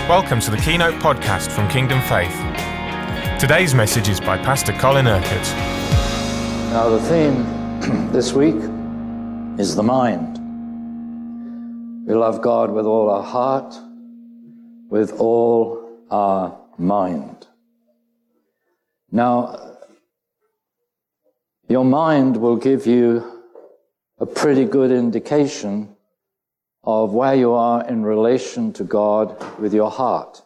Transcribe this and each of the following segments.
Welcome to the Keynote Podcast from Kingdom Faith. Today's message is by Pastor Colin Urquhart. Now the theme this week is the mind. We love God with all our heart, with all our mind. Now, your mind will give you a pretty good indication of where you are in relation to God with your heart.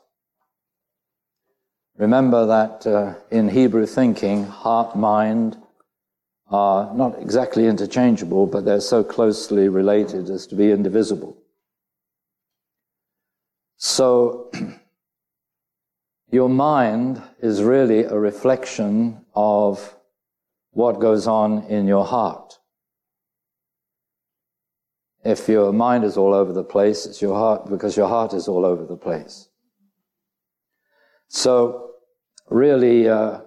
Remember that in Hebrew thinking, heart, mind are not exactly interchangeable, but they're so closely related as to be indivisible. So, your mind is really a reflection of what goes on in your heart. If your mind is all over the place, it's your heart, because your heart is all over the place. So, really, the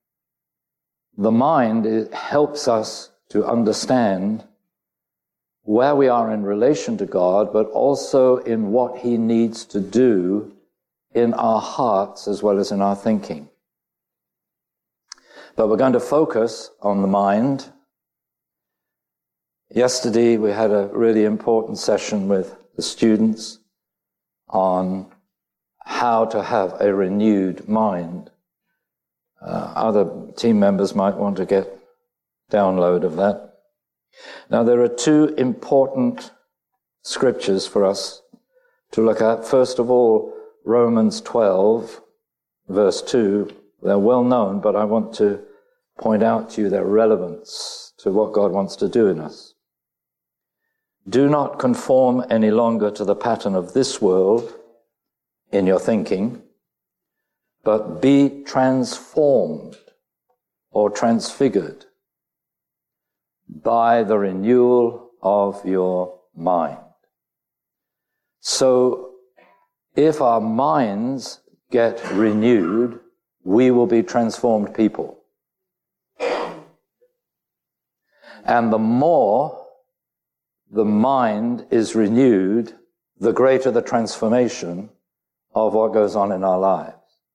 mind helps us to understand where we are in relation to God, but also in what He needs to do in our hearts as well as in our thinking. But we're going to focus on the mind. Yesterday we had a really important session with the students on how to have a renewed mind. Other team members might want to get download of that. Now there are two important scriptures for us to look at. First of all, Romans 12, verse 2. They're well known, but I want to point out to you their relevance to what God wants to do in us. Do not conform any longer to the pattern of this world in your thinking, but be transformed or transfigured by the renewal of your mind. So, if our minds get renewed, we will be transformed people. And the more the mind is renewed, the greater the transformation of what goes on in our lives.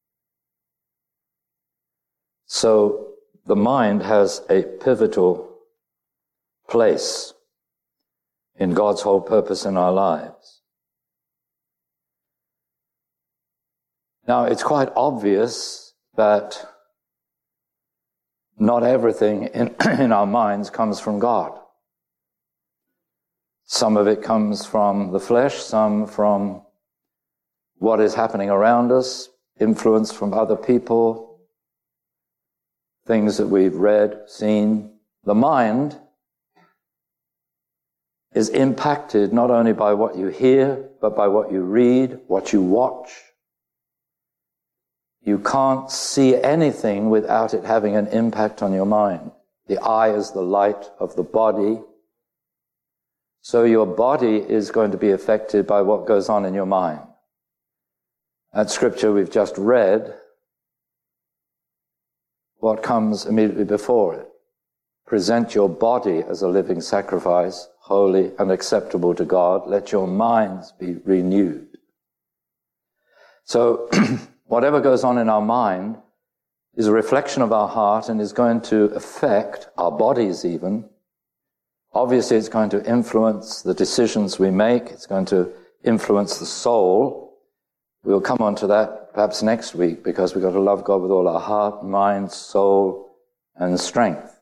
So the mind has a pivotal place in God's whole purpose in our lives. Now, it's quite obvious that not everything in our minds comes from God. Some of it comes from the flesh, some from what is happening around us, influence from other people, things that we've read, seen. The mind is impacted not only by what you hear, but by what you read, what you watch. You can't see anything without it having an impact on your mind. The eye is the light of the body. So your body is going to be affected by what goes on in your mind. That scripture we've just read, what comes immediately before it? Present your body as a living sacrifice, holy and acceptable to God. Let your minds be renewed. So, whatever goes on in our mind is a reflection of our heart and is going to affect our bodies even. Obviously, it's going to influence the decisions we make. It's going to influence the soul. We'll come on to that perhaps next week, because we've got to love God with all our heart, mind, soul, and strength.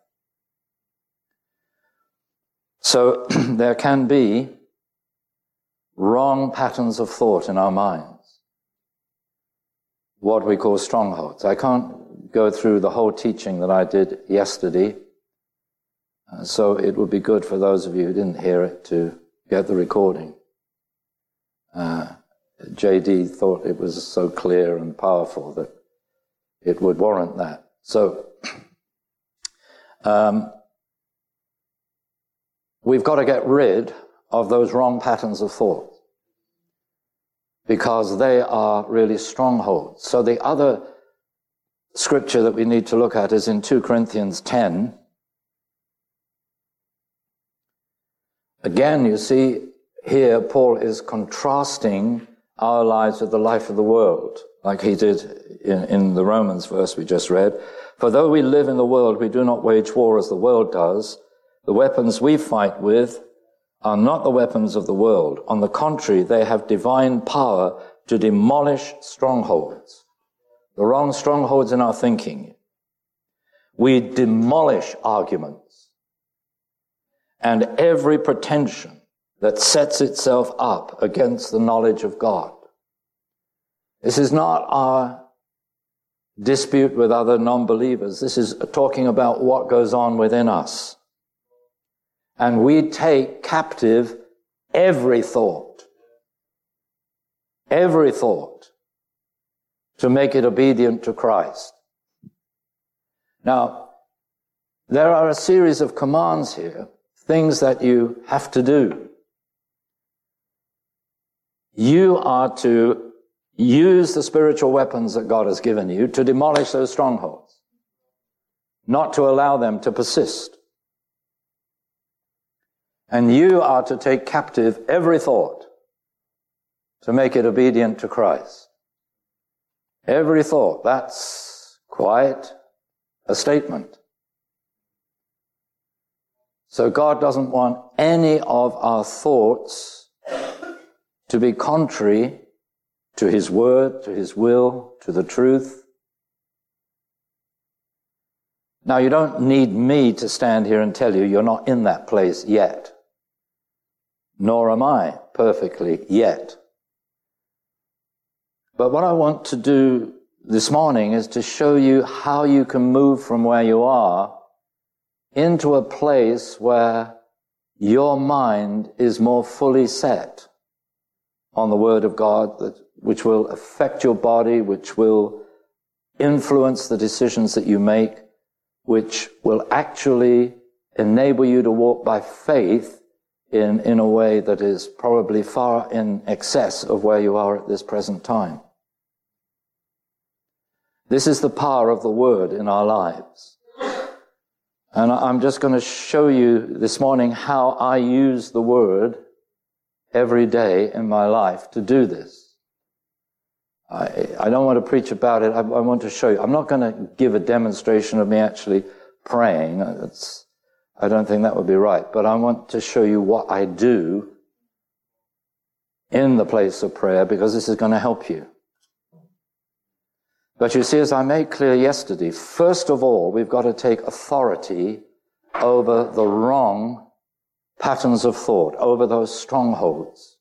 So there can be wrong patterns of thought in our minds, what we call strongholds. I can't go through the whole teaching that I did yesterday, so it would be good for those of you who didn't hear it to get the recording. JD thought it was so clear and powerful that it would warrant that. So, we've got to get rid of those wrong patterns of thought, because they are really strongholds. So the other scripture that we need to look at is in 2 Corinthians 10. Again, you see, here Paul is contrasting our lives with the life of the world, like he did in the Romans verse we just read. For though we live in the world, we do not wage war as the world does. The weapons we fight with are not the weapons of the world. On the contrary, they have divine power to demolish strongholds. The wrong strongholds in our thinking. We demolish arguments and every pretension that sets itself up against the knowledge of God. This is not our dispute with other non-believers. This is talking about what goes on within us. And we take captive every thought, to make it obedient to Christ. Now, there are a series of commands here, things that you have to do. You are to use the spiritual weapons that God has given you to demolish those strongholds, not to allow them to persist. And you are to take captive every thought to make it obedient to Christ. Every thought, that's quite a statement. So God doesn't want any of our thoughts to be contrary to his word, to his will, to the truth. Now, you don't need me to stand here and tell you you're not in that place yet. Nor am I perfectly yet. But what I want to do this morning is to show you how you can move from where you are into a place where your mind is more fully set on the Word of God, which will affect your body, which will influence the decisions that you make, which will actually enable you to walk by faith in a way that is probably far in excess of where you are at this present time. This is the power of the Word in our lives. And I'm just going to show you this morning how I use the Word every day in my life to do this. I don't want to preach about it. I want to show you. I'm not going to give a demonstration of me actually praying. I don't think that would be right. But I want to show you what I do in the place of prayer, because this is going to help you. But you see, as I made clear yesterday, first of all, we've got to take authority over the wrong patterns of thought, over those strongholds.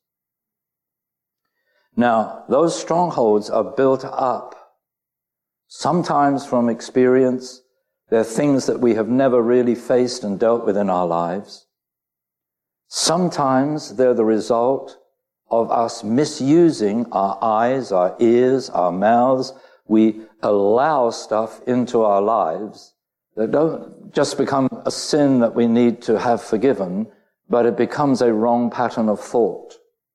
Now, those strongholds are built up sometimes from experience. They're things that we have never really faced and dealt with in our lives. Sometimes they're the result of us misusing our eyes, our ears, our mouths. We allow stuff into our lives that don't just become a sin that we need to have forgiven, but it becomes a wrong pattern of thought.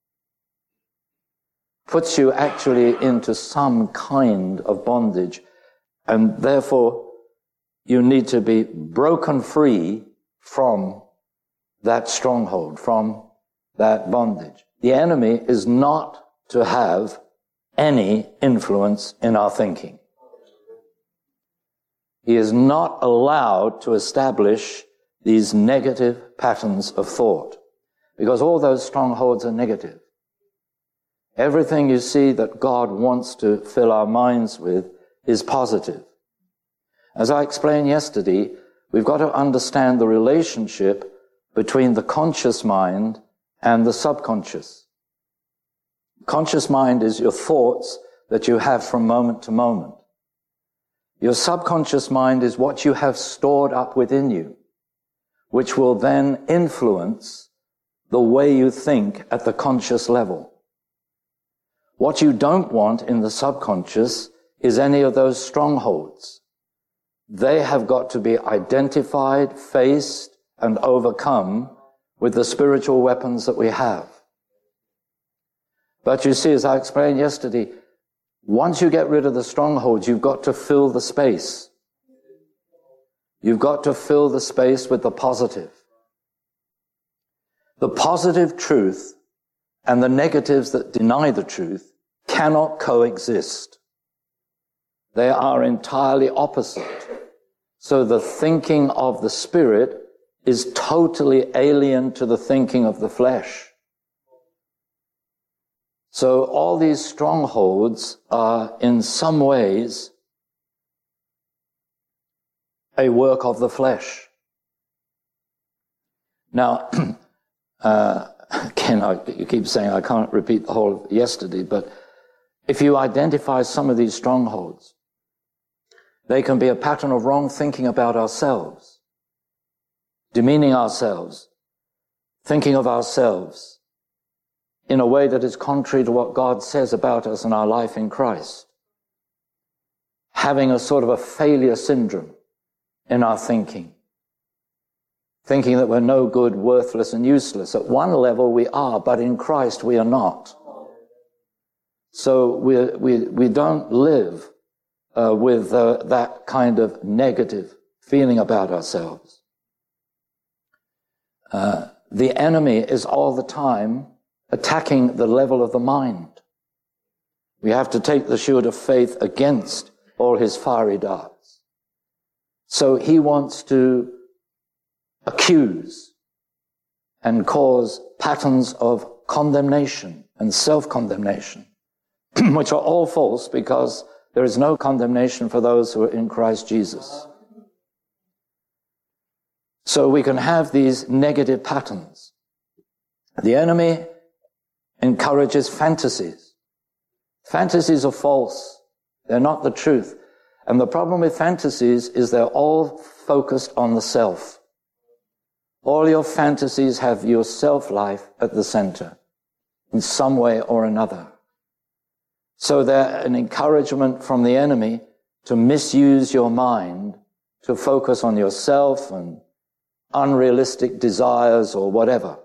Puts you actually into some kind of bondage, and therefore you need to be broken free from that stronghold, from that bondage. The enemy is not to have any influence in our thinking. He is not allowed to establish these negative patterns of thought, because all those strongholds are negative. Everything you see that God wants to fill our minds with is positive. As I explained yesterday, we've got to understand the relationship between the conscious mind and the subconscious. Conscious mind is your thoughts that you have from moment to moment. Your subconscious mind is what you have stored up within you, which will then influence the way you think at the conscious level. What you don't want in the subconscious is any of those strongholds. They have got to be identified, faced, and overcome with the spiritual weapons that we have. But you see, as I explained yesterday, once you get rid of the strongholds, you've got to fill the space. You've got to fill the space with the positive. The positive truth and the negatives that deny the truth cannot coexist. They are entirely opposite. So the thinking of the Spirit is totally alien to the thinking of the flesh. So all these strongholds are in some ways a work of the flesh. Now, again, you keep saying I can't repeat the whole of yesterday, but if you identify some of these strongholds, they can be a pattern of wrong thinking about ourselves, demeaning ourselves, thinking of ourselves in a way that is contrary to what God says about us and our life in Christ. Having a sort of a failure syndrome in our thinking that we're no good, worthless, and useless. At one level we are, but in Christ we are not. So we don't live with that kind of negative feeling about ourselves. The enemy is all the time attacking the level of the mind. We have to take the shield of faith against all his fiery darts. So he wants to accuse and cause patterns of condemnation and self-condemnation, which are all false because there is no condemnation for those who are in Christ Jesus. So we can have these negative patterns. The enemy encourages fantasies. Fantasies are false. They're not the truth. And the problem with fantasies is they're all focused on the self. All your fantasies have your self-life at the center in some way or another. So they're an encouragement from the enemy to misuse your mind, to focus on yourself and unrealistic desires or whatever.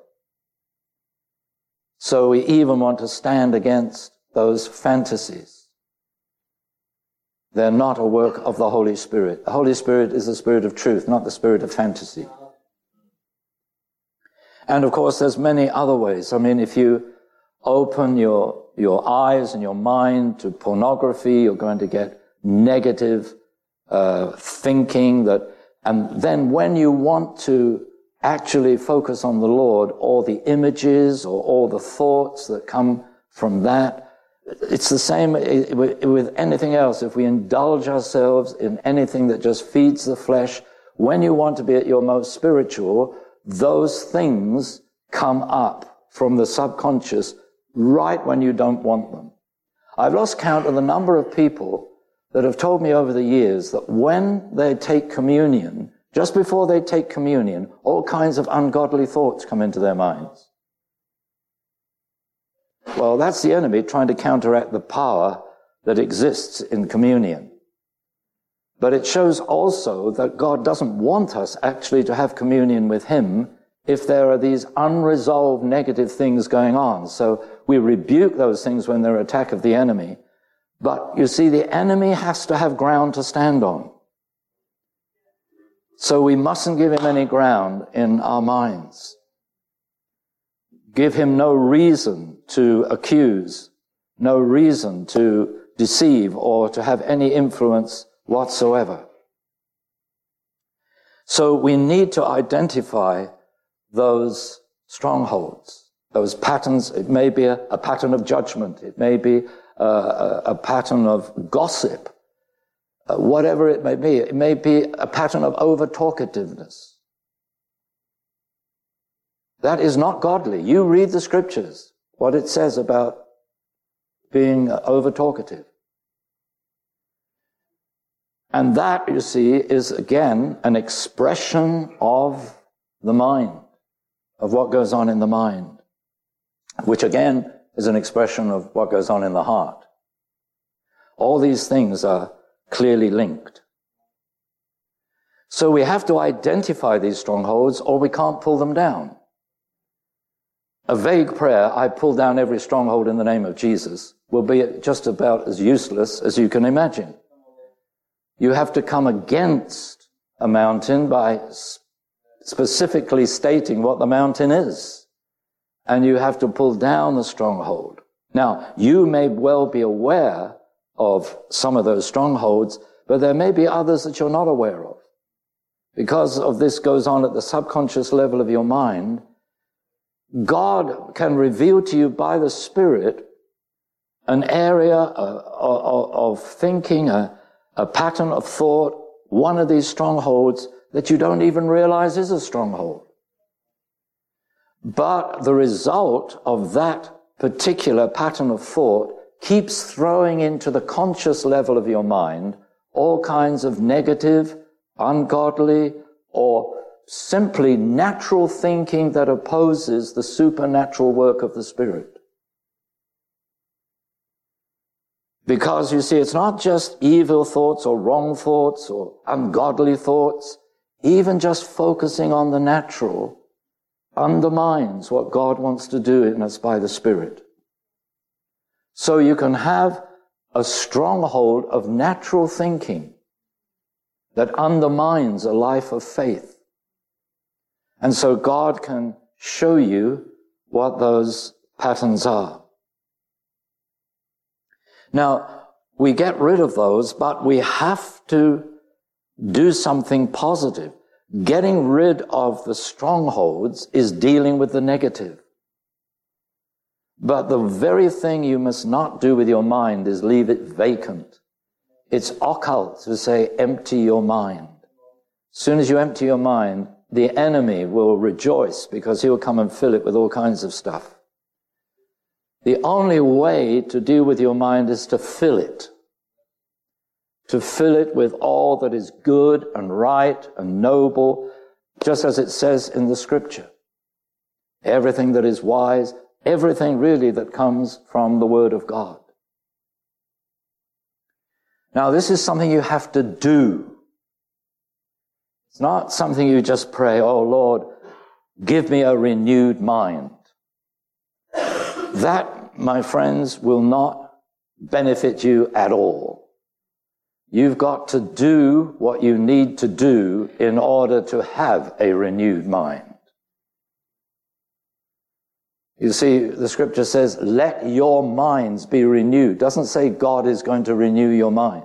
So we even want to stand against those fantasies. They're not a work of the Holy Spirit. The Holy Spirit is the Spirit of truth, not the spirit of fantasy. And of course, there's many other ways. I mean, if you open your eyes and your mind to pornography, you're going to get negative thinking and then when you want to actually focus on the Lord, all the images or all the thoughts that come from that, it's the same with anything else. If we indulge ourselves in anything that just feeds the flesh, when you want to be at your most spiritual, those things come up from the subconscious right when you don't want them. I've lost count of the number of people that have told me over the years that when they take communion, just before they take communion, all kinds of ungodly thoughts come into their minds. Well, that's the enemy trying to counteract the power that exists in communion. But it shows also that God doesn't want us actually to have communion with him if there are these unresolved negative things going on. So we rebuke those things when they're an attack of the enemy. But you see, the enemy has to have ground to stand on. So we mustn't give him any ground in our minds. Give him no reason to accuse, no reason to deceive or to have any influence whatsoever. So we need to identify those strongholds, those patterns. It may be a pattern of judgment. It may be a pattern of gossip. Whatever it may be a pattern of over-talkativeness. That is not godly. You read the scriptures, what it says about being over-talkative. And that, you see, is again an expression of the mind, of what goes on in the mind, which again is an expression of what goes on in the heart. All these things are clearly linked. So we have to identify these strongholds or we can't pull them down. A vague prayer, I pull down every stronghold in the name of Jesus, will be just about as useless as you can imagine. You have to come against a mountain by specifically stating what the mountain is. And you have to pull down the stronghold Now, you may well be aware of some of those strongholds, but there may be others that you're not aware of. Because of this goes on at the subconscious level of your mind, God can reveal to you by the Spirit an area of thinking, a pattern of thought, one of these strongholds that you don't even realize is a stronghold. But the result of that particular pattern of thought keeps throwing into the conscious level of your mind all kinds of negative, ungodly, or simply natural thinking that opposes the supernatural work of the Spirit. Because you see, it's not just evil thoughts or wrong thoughts or ungodly thoughts. Even just focusing on the natural undermines what God wants to do in us by the Spirit. So you can have a stronghold of natural thinking that undermines a life of faith. And so God can show you what those patterns are. Now, we get rid of those, but we have to do something positive. Getting rid of the strongholds is dealing with the negative. But the very thing you must not do with your mind is leave it vacant. It's occult to say empty your mind. As soon as you empty your mind, the enemy will rejoice because he'll come and fill it with all kinds of stuff. The only way to deal with your mind is to fill it. To fill it with all that is good and right and noble, just as it says in the Scripture. Everything that is wise, everything really that comes from the Word of God. Now, this is something you have to do. It's not something you just pray, oh Lord, give me a renewed mind. That, my friends, will not benefit you at all. You've got to do what you need to do in order to have a renewed mind. You see, the Scripture says, let your minds be renewed. It doesn't say God is going to renew your mind.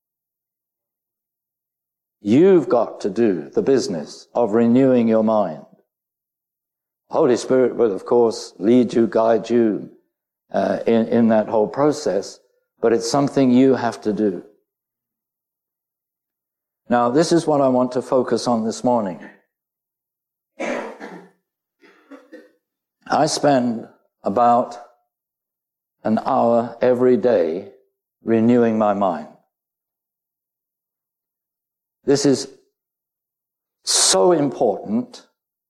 You've got to do the business of renewing your mind. Holy Spirit will, of course, lead you, guide you in that whole process, but it's something you have to do. Now, this is what I want to focus on this morning. I spend about an hour every day renewing my mind. This is so important.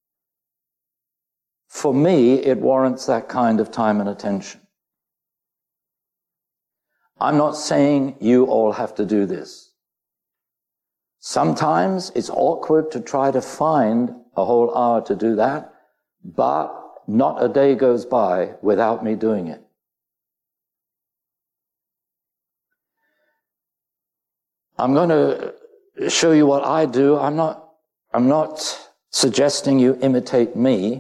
For me, it warrants that kind of time and attention. I'm not saying you all have to do this. Sometimes it's awkward to try to find a whole hour to do that, but not a day goes by without me doing it. I'm going to show you what I do. I'm not suggesting you imitate me.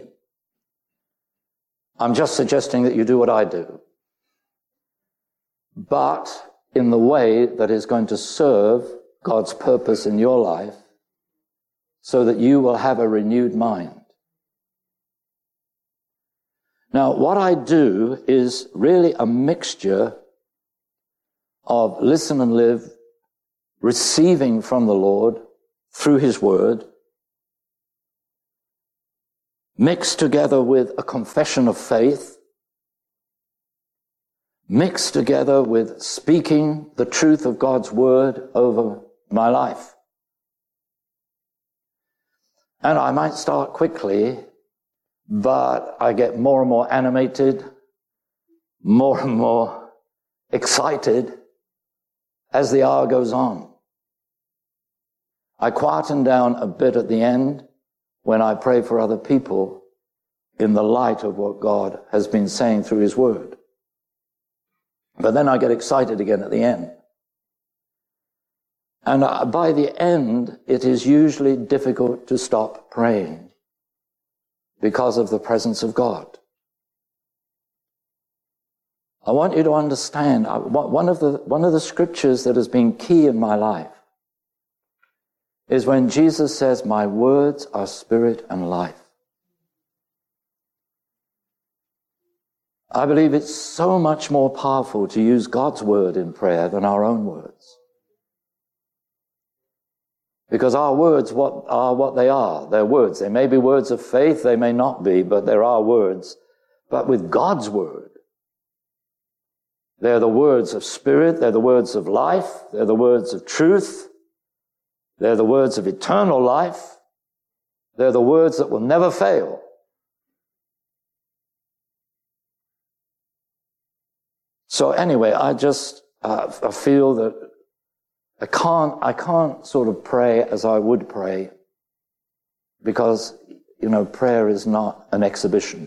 I'm just suggesting that you do what I do, but in the way that is going to serve God's purpose in your life so that you will have a renewed mind. Now, what I do is really a mixture of listen and live, receiving from the Lord through His Word, mixed together with a confession of faith, mixed together with speaking the truth of God's Word over my life. And I might start quickly, but I get more and more animated, more and more excited as the hour goes on. I quieten down a bit at the end when I pray for other people in the light of what God has been saying through His Word. But then I get excited again at the end. And by the end, it is usually difficult to stop praying because of the presence of God. I want you to understand, one of the scriptures that has been key in my life is when Jesus says, my words are spirit and life. I believe it's so much more powerful to use God's word in prayer than our own words. Because our words are what they are. They're words. They may be words of faith, they may not be, but there are words. But with God's word, they're the words of spirit, they're the words of life, they're the words of truth, they're the words of eternal life, they're the words that will never fail. So anyway, I feel that I can't sort of pray as I would pray, because, prayer is not an exhibition.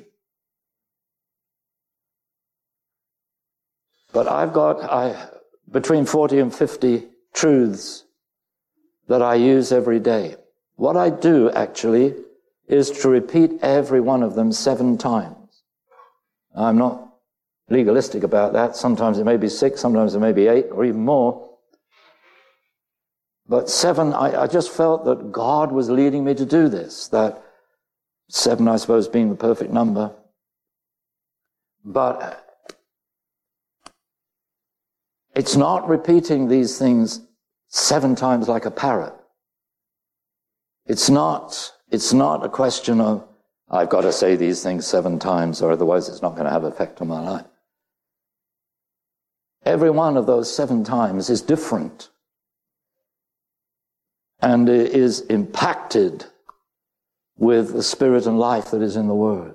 But I've got between 40 and 50 truths that I use every day. What I do, actually, is to repeat every one of them 7 times. I'm not legalistic about that. Sometimes it may be 6, sometimes it may be 8, or even more. But 7, I just felt that God was leading me to do this, that 7, I suppose, being the perfect number. But it's not repeating these things 7 times like a parrot. It's not a question of, I've got to say these things 7 times or otherwise it's not going to have effect on my life. Every one of those 7 times is different and is impacted with the spirit and life that is in the Word.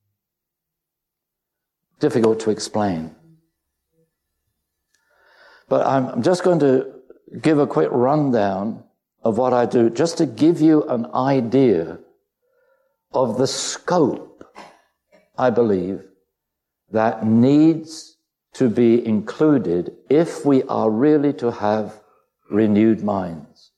Difficult to explain. But I'm just going to give a quick rundown of what I do, just to give you an idea of the scope, I believe, that needs to be included if we are really to have renewed minds.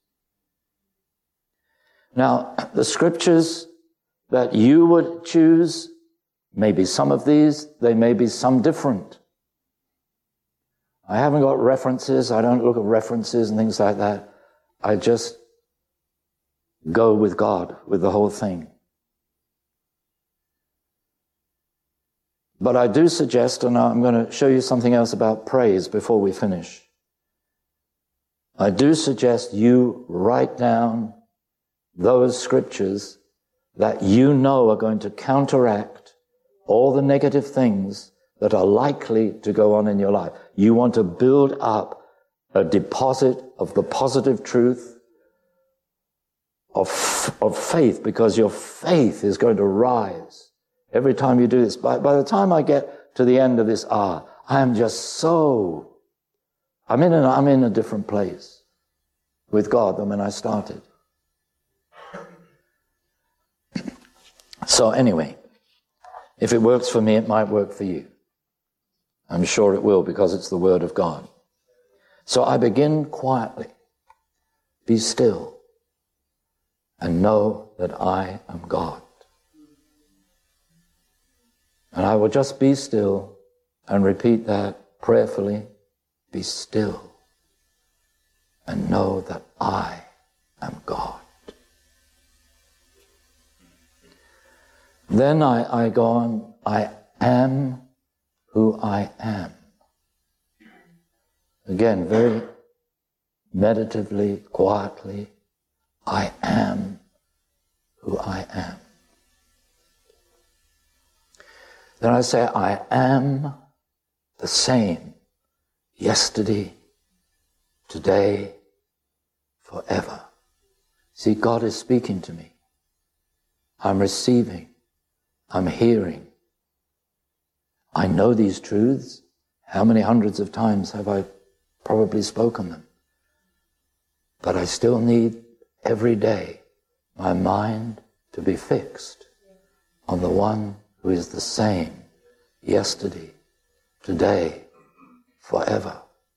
Now, the scriptures that you would choose, maybe some of these, they may be some different. I haven't got references, I don't look at references and things like that. I just go with God, with the whole thing. But I do suggest, and I'm going to show you something else about praise before we finish. I do suggest you write down those scriptures that you know are going to counteract all the negative things that are likely to go on in your life. You want to build up a deposit of the positive truth of faith, because your faith is going to rise every time you do this. By the time I get to the end of this hour, I am just I'm in a different place with God than when I started. So anyway, if it works for me, it might work for you. I'm sure it will, because it's the Word of God. So I begin quietly. Be still and know that I am God. And I will just be still and repeat that prayerfully. Be still and know that I am God. Then I go on, I am who I am. Again, very meditatively, quietly, I am who I am. Then I say, I am the same yesterday, today, forever. See, God is speaking to me. I'm receiving. I'm hearing. I know these truths. How many hundreds of times have I probably spoken them? But I still need every day my mind to be fixed on the one who is the same yesterday, today, forever.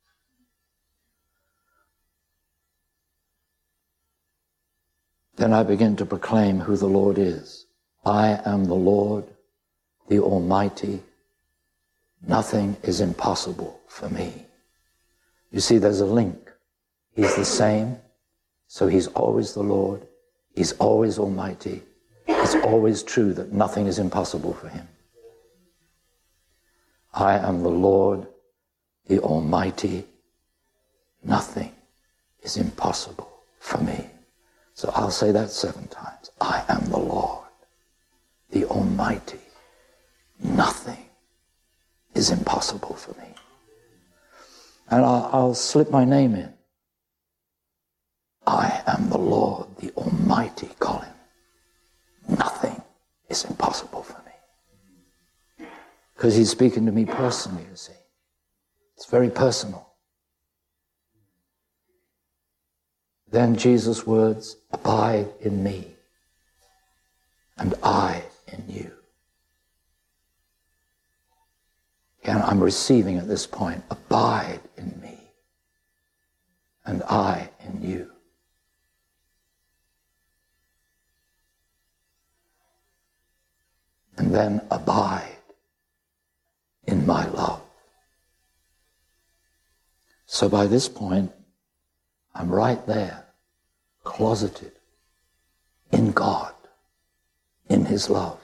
Then I begin to proclaim who the Lord is. I am the Lord, the Almighty, nothing is impossible for me. You see, there's a link. He's the same, so he's always the Lord. He's always almighty. It's always true that nothing is impossible for him. I am the Lord, the Almighty. Nothing is impossible for me. So I'll say that 7 times. I am the Lord, the Almighty. Nothing is impossible for me. And I'll slip my name in. I am the Lord, the Almighty, Colin. Nothing is impossible for me. Because he's speaking to me personally, you see. It's very personal. Then Jesus' words, abide in me, and I in you. Again, I'm receiving at this point, abide in me, and I in you. And then abide in my love. So by this point, I'm right there, closeted in God, in his love.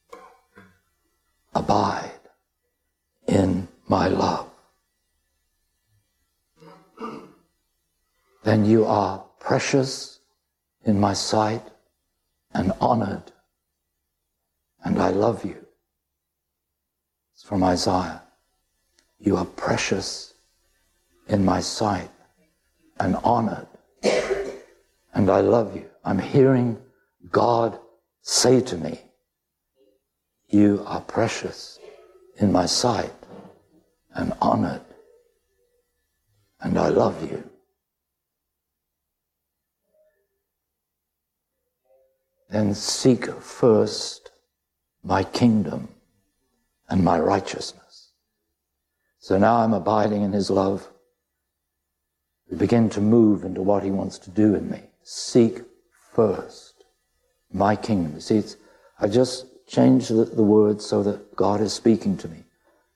Abide in my love. Then you are precious in my sight and honored, and I love you. It's from Isaiah. You are precious in my sight and honored, and I love you. I'm hearing God say to me, you are precious in my sight and honored, and I love you. Then seek first my kingdom and my righteousness. So now I'm abiding in his love. We begin to move into what he wants to do in me. Seek first my kingdom. You see, I just changed the words so that God is speaking to me.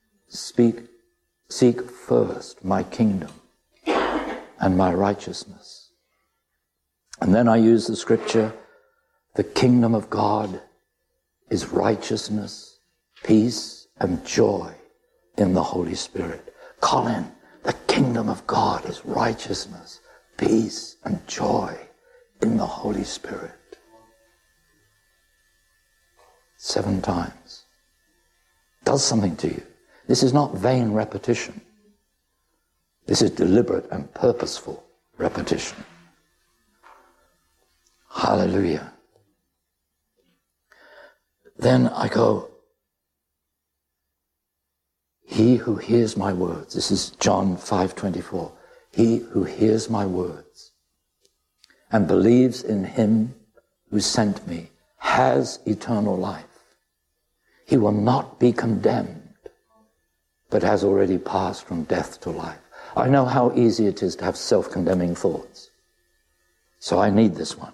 Seek first my kingdom and my righteousness. And then I use the scripture, the kingdom of God is righteousness, peace, and joy in the Holy Spirit. Colin, the kingdom of God is righteousness, peace, and joy in the Holy Spirit. 7 times. Does something to you. This is not vain repetition. This is deliberate and purposeful repetition. Hallelujah. Then I go, he who hears my words, this is John 5:24, he who hears my words and believes in him who sent me has eternal life. He will not be condemned, but has already passed from death to life. I know how easy it is to have self-condemning thoughts, so I need this one.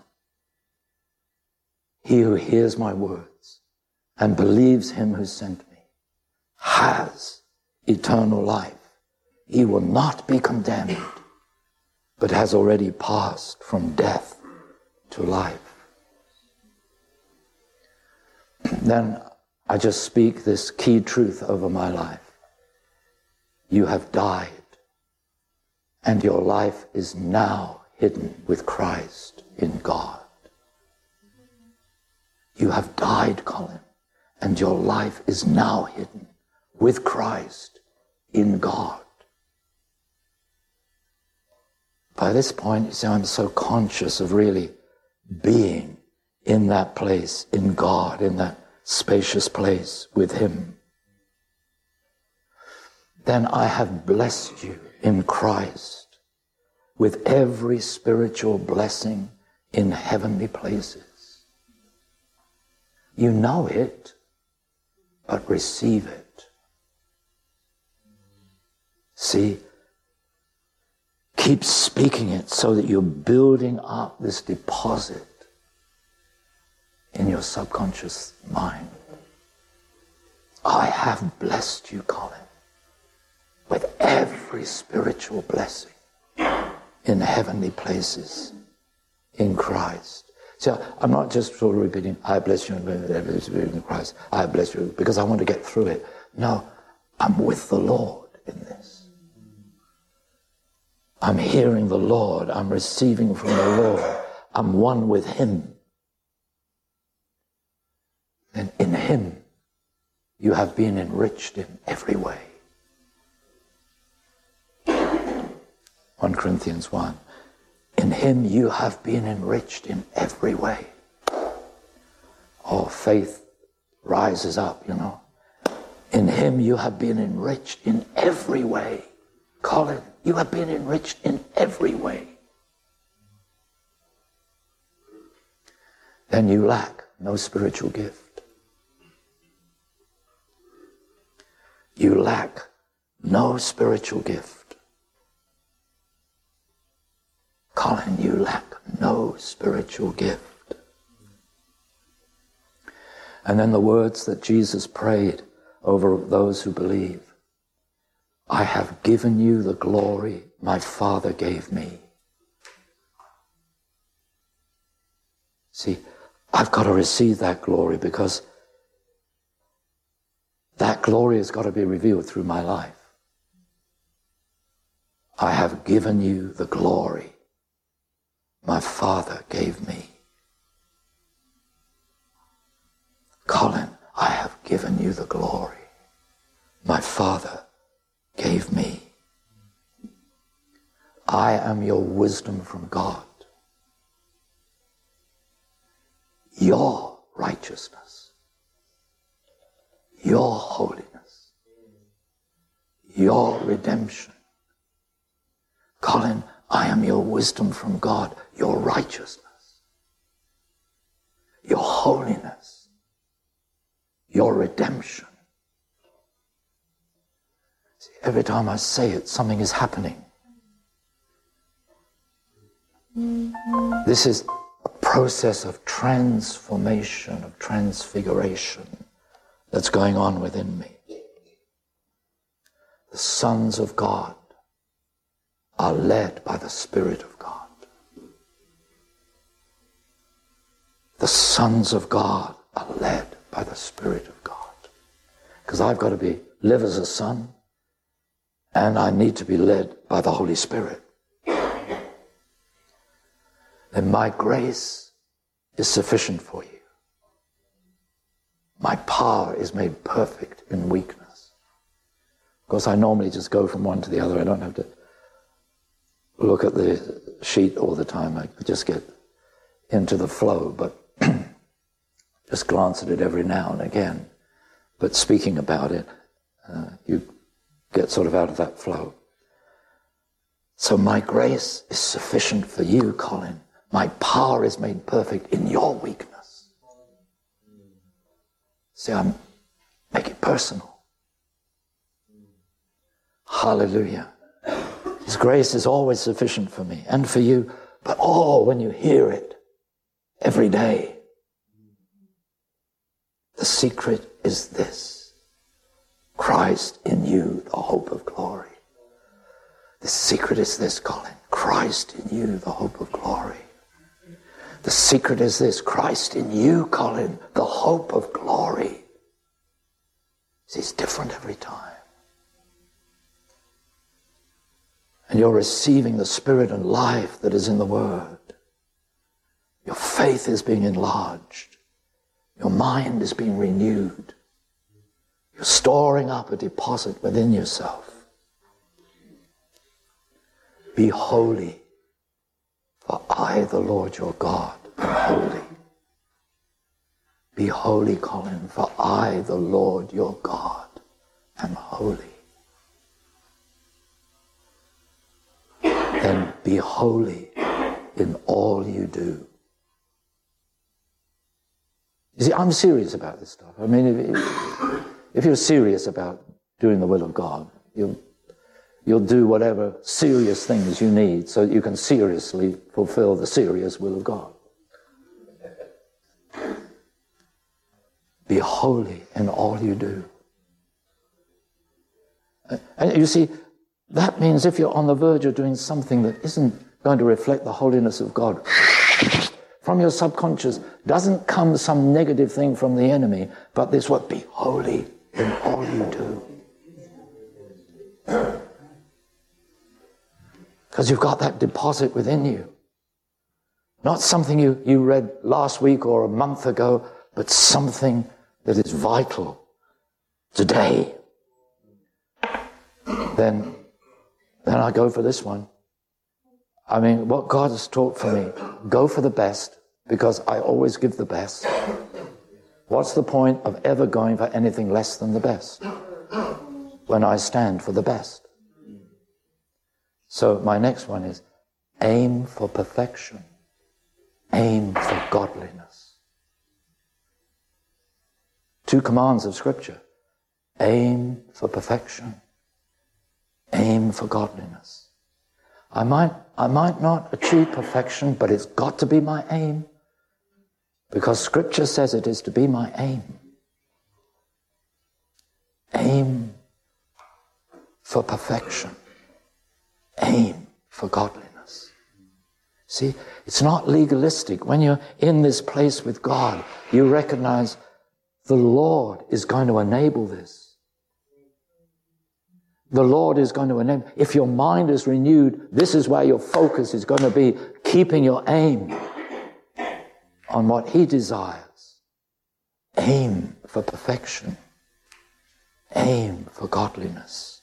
He who hears my words and believes him who sent me has eternal life. He will not be condemned, but has already passed from death to life. Then I just speak this key truth over my life. You have died, and your life is now hidden with Christ in God. You have died, Colin, and your life is now hidden with Christ in God. By this point, you see, I'm so conscious of really being in that place, in God, in that spacious place with him. Then I have blessed you in Christ with every spiritual blessing in heavenly places. You know it, but receive it. See, keep speaking it so that you're building up this deposit in your subconscious mind. I have blessed you, Colin. every spiritual blessing in heavenly places in Christ. So I'm not just sort of repeating, I bless you in Christ, I bless you, because I want to get through it. No, I'm with the Lord in this. I'm hearing the Lord. I'm receiving from the Lord. I'm one with Him. And in Him, you have been enriched in every way. 1 Corinthians 1. In Him you have been enriched in every way. Oh, faith rises up, you know. In Him you have been enriched in every way. Colin, you have been enriched in every way. Then you lack no spiritual gift. You lack no spiritual gift. Colin, you lack no spiritual gift. And then the words that Jesus prayed over those who believe. I have given you the glory my Father gave me. See, I've got to receive that glory because that glory has got to be revealed through my life. I have given you the glory my Father gave me. Colin, I have given you the glory my Father gave me. I am your wisdom from God. Your righteousness. Your holiness. Your redemption. Colin, I am your wisdom from God. Your righteousness. Your holiness. Your redemption. See, every time I say it, something is happening. This is a process of transformation, of transfiguration that's going on within me. The sons of God are led by the Spirit of God. The sons of God are led by the Spirit of God. Because I've got to live as a son, and I need to be led by the Holy Spirit. Then my grace is sufficient for you. My power is made perfect in weakness. Of course, I normally just go from one to the other. I don't have to look at the sheet all the time. I just get into the flow, but just glance at it every now and again. But speaking about it, you get sort of out of that flow. So my grace is sufficient for you, Colin. My power is made perfect in your weakness. See, make it personal. Hallelujah. His grace is always sufficient for me and for you, but when you hear it every day, the secret is this: Christ in you, the hope of glory. The secret is this, Colin: Christ in you, the hope of glory. The secret is this: Christ in you, Colin, the hope of glory. See, it's different every time. And you're receiving the Spirit and life that is in the Word. Your faith is being enlarged. Your mind is being renewed. You're storing up a deposit within yourself. Be holy, for I, the Lord your God, am holy. Be holy, Colin, for I, the Lord your God, am holy. Then be holy in all you do. You see, I'm serious about this stuff. I mean, if you're serious about doing the will of God, you'll do whatever serious things you need so that you can seriously fulfill the serious will of God. Be holy in all you do. And you see, That means if you're on the verge of doing something that isn't going to reflect the holiness of God, from your subconscious doesn't come some negative thing from the enemy, but this word, be holy in all you do. Because you've got that deposit within you. Not something you read last week or a month ago, but something that is vital today. Then I go for this one. I mean, what God has taught for me, go for the best, because I always give the best. What's the point of ever going for anything less than the best when I stand for the best? So my next one is aim for perfection. Aim for godliness. 2 commands of Scripture. Aim for perfection. Aim for godliness. I might not achieve perfection, but it's got to be my aim, because Scripture says it is to be my aim. Aim for perfection. Aim for godliness. See, it's not legalistic. When you're in this place with God, you recognize the Lord is going to enable this. The Lord is going to enable. If your mind is renewed, this is where your focus is going to be, keeping your aim on what He desires. Aim for perfection. Aim for godliness.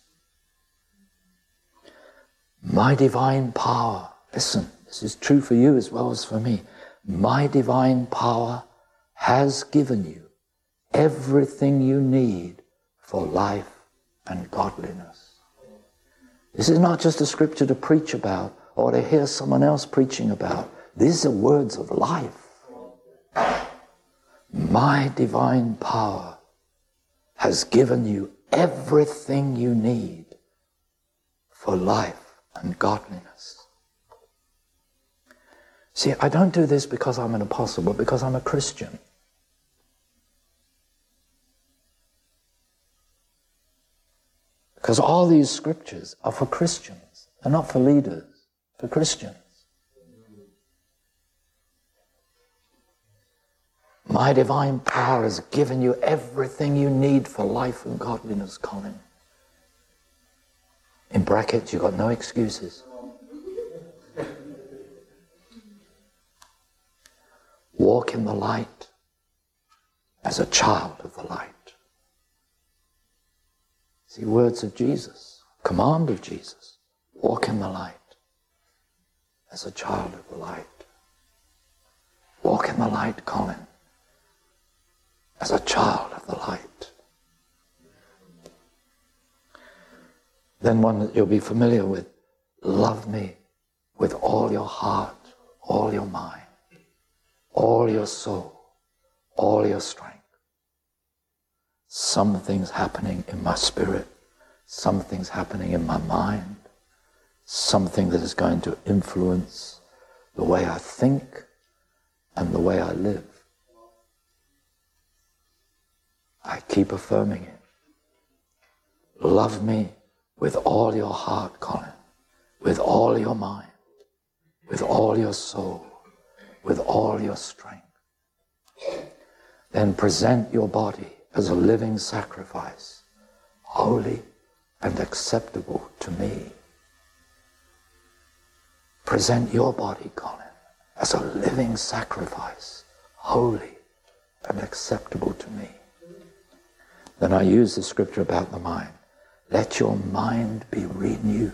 My divine power, listen, this is true for you as well as for me. My divine power has given you everything you need for life and godliness. This is not just a scripture to preach about or to hear someone else preaching about. These are words of life. My divine power has given you everything you need for life and godliness. See, I don't do this because I'm an apostle, but because I'm a Christian. Because all these scriptures are for Christians. They're not for leaders, for Christians. My divine power has given you everything you need for life and godliness, Colin. In brackets, you've got no excuses. Walk in the light as a child of the light. See, words of Jesus, command of Jesus. Walk in the light as a child of the light. Walk in the light, Colin, as a child of the light. Then one that you'll be familiar with. Love me with all your heart, all your mind, all your soul, all your strength. Something's happening in my spirit. Something's happening in my mind. Something that is going to influence the way I think and the way I live. I keep affirming it. Love me with all your heart, Colin, with all your mind, with all your soul, with all your strength. Then present your body as a living sacrifice, holy and acceptable to me. Present your body, Colin, as a living sacrifice, holy and acceptable to me. Then I use the scripture about the mind. Let your mind be renewed.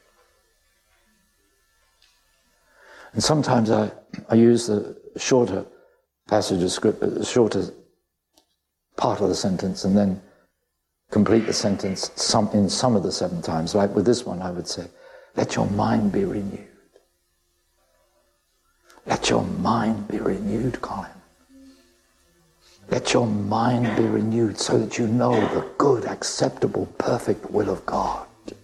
And sometimes I use the shorter passage of scripture, the shorter part of the sentence, and then complete the sentence in some of the 7 times. Like with this one, I would say, let your mind be renewed. Let your mind be renewed, Colin. Let your mind be renewed so that you know the good, acceptable, perfect will of God.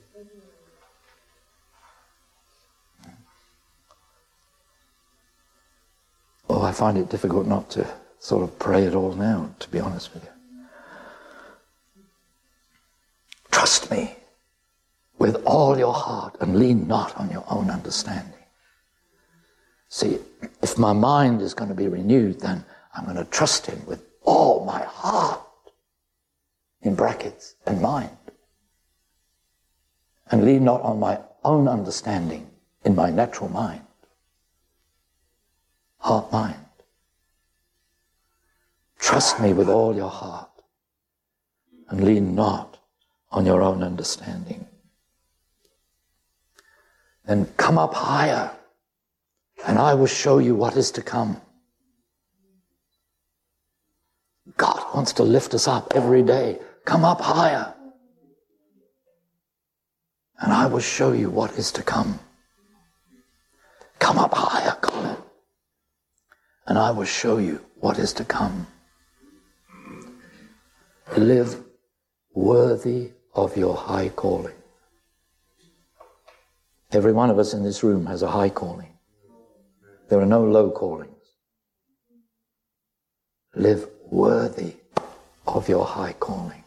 Oh, I find it difficult not to sort of pray it all now, to be honest with you. Trust me with all your heart and lean not on your own understanding. See, if my mind is going to be renewed, then I'm going to trust him with all my heart, in brackets, and mind. And lean not on my own understanding in my natural mind. Heart, mind. Trust me with all your heart and lean not on your own understanding. Then come up higher and I will show you what is to come. God wants to lift us up every day. Come up higher and I will show you what is to come. Come up higher, Colin, and I will show you what is to come. Live worthy of your high calling. Every one of us in this room has a high calling. There are no low callings. Live worthy of your high calling.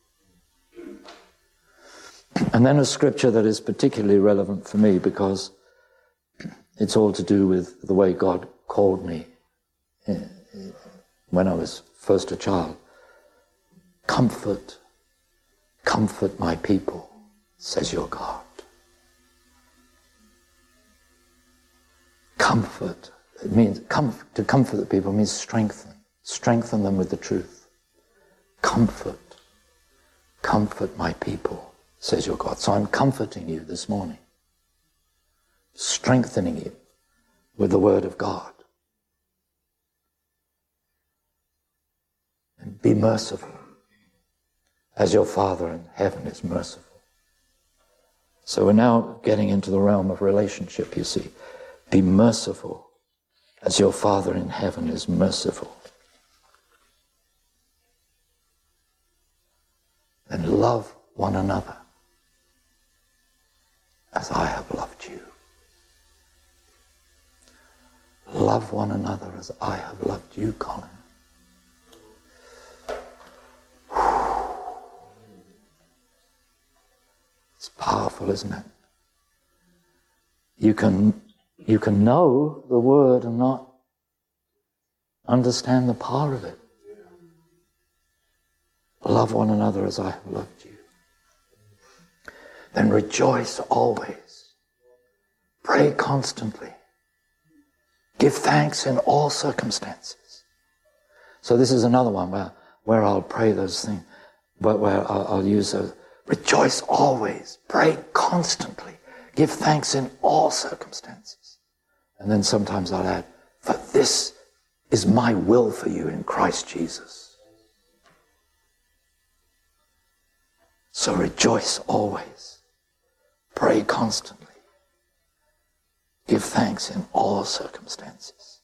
And then a scripture that is particularly relevant for me because it's all to do with the way God called me when I was first a child. Comfort my people, says your God. Comfort, it means to comfort the people means strengthen them with the truth. Comfort my people, says your God. So I'm comforting you this morning, strengthening you with the word of God. And be merciful as your Father in heaven is merciful. So we're now getting into the realm of relationship, you see. Be merciful as your Father in heaven is merciful. And love one another as I have loved you. Love one another as I have loved you, Colin. It's powerful, isn't it? You can know the word and not understand the power of it. Love one another as I have loved you. Then rejoice always. Pray constantly. Give thanks in all circumstances. So this is another one where I'll pray those things, but where I'll use those. Rejoice always. Pray constantly. Give thanks in all circumstances. And then sometimes I'll add, for this is my will for you in Christ Jesus. So rejoice always. Pray constantly. Give thanks in all circumstances.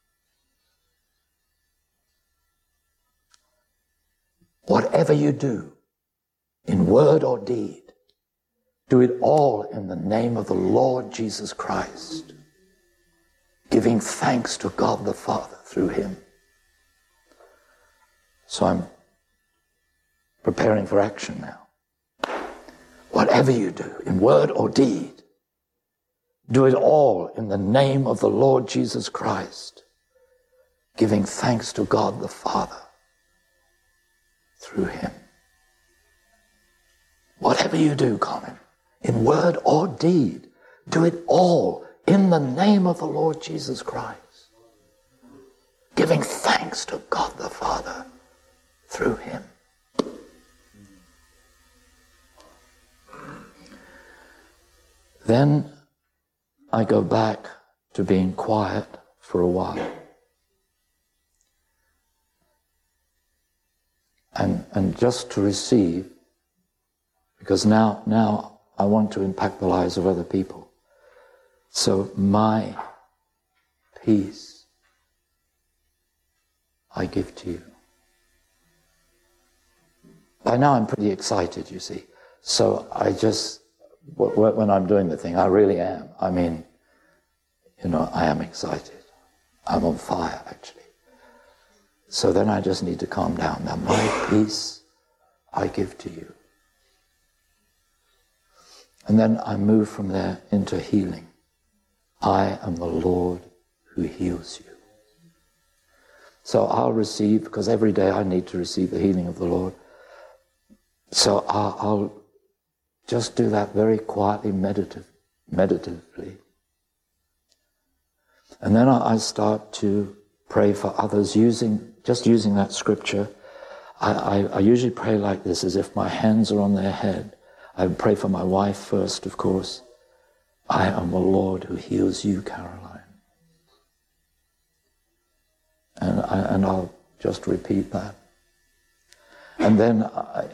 Whatever you do, in word or deed, do it all in the name of the Lord Jesus Christ, giving thanks to God the Father through him. So I'm preparing for action now. Whatever you do, in word or deed, do it all in the name of the Lord Jesus Christ, giving thanks to God the Father through him. Whatever you do, Colin, in word or deed, do it all in the name of the Lord Jesus Christ, giving thanks to God the Father through him. Then I go back to being quiet for a while. And just to receive, because now I want to impact the lives of other people. So my peace I give to you. By now I'm pretty excited, you see. So I just, when I'm doing the thing, I really am. I mean, I am excited. I'm on fire, actually. So then I just need to calm down. Now my peace I give to you. And then I move from there into healing. I am the Lord who heals you. So I'll receive, because every day I need to receive the healing of the Lord. So I'll just do that very quietly, meditatively. And then I start to pray for others using that scripture. I usually pray like this, as if my hands are on their head. I would pray for my wife first, of course. I am the Lord who heals you, Caroline. And I'll just repeat that. And then,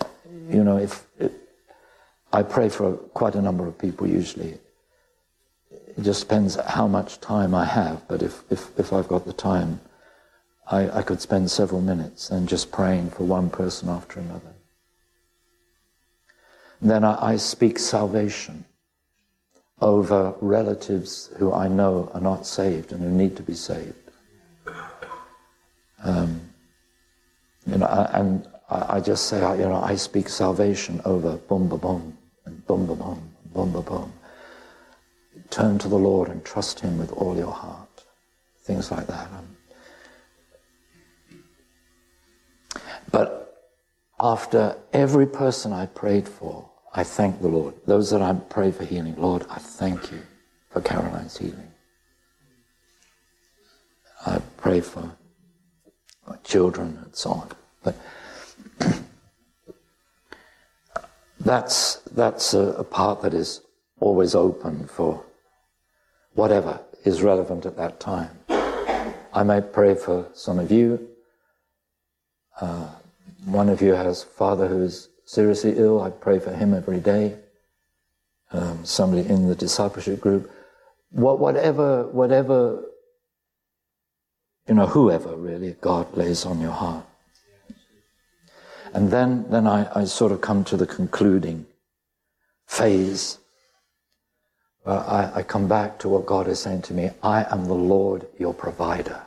I pray for quite a number of people usually. It just depends how much time I have, but if I've got the time, I could spend several minutes and just praying for one person after another. And then I speak salvation over relatives who I know are not saved and who need to be saved. And I just say, I speak salvation over boom, ba boom, and boom, ba boom, boom, ba boom. Turn to the Lord and trust Him with all your heart. Things like that. But after every person I prayed for, I thank the Lord. Those that I pray for healing, Lord, I thank you for Caroline's healing. I pray for my children and so on. But that's a part that is always open for whatever is relevant at that time. I may pray for some of you. One of you has a father who's seriously ill. I pray for him every day. Somebody in the discipleship group. Whatever, whoever really God lays on your heart. And then I sort of come to the concluding phase. I come back to what God is saying to me. I am the Lord, your provider.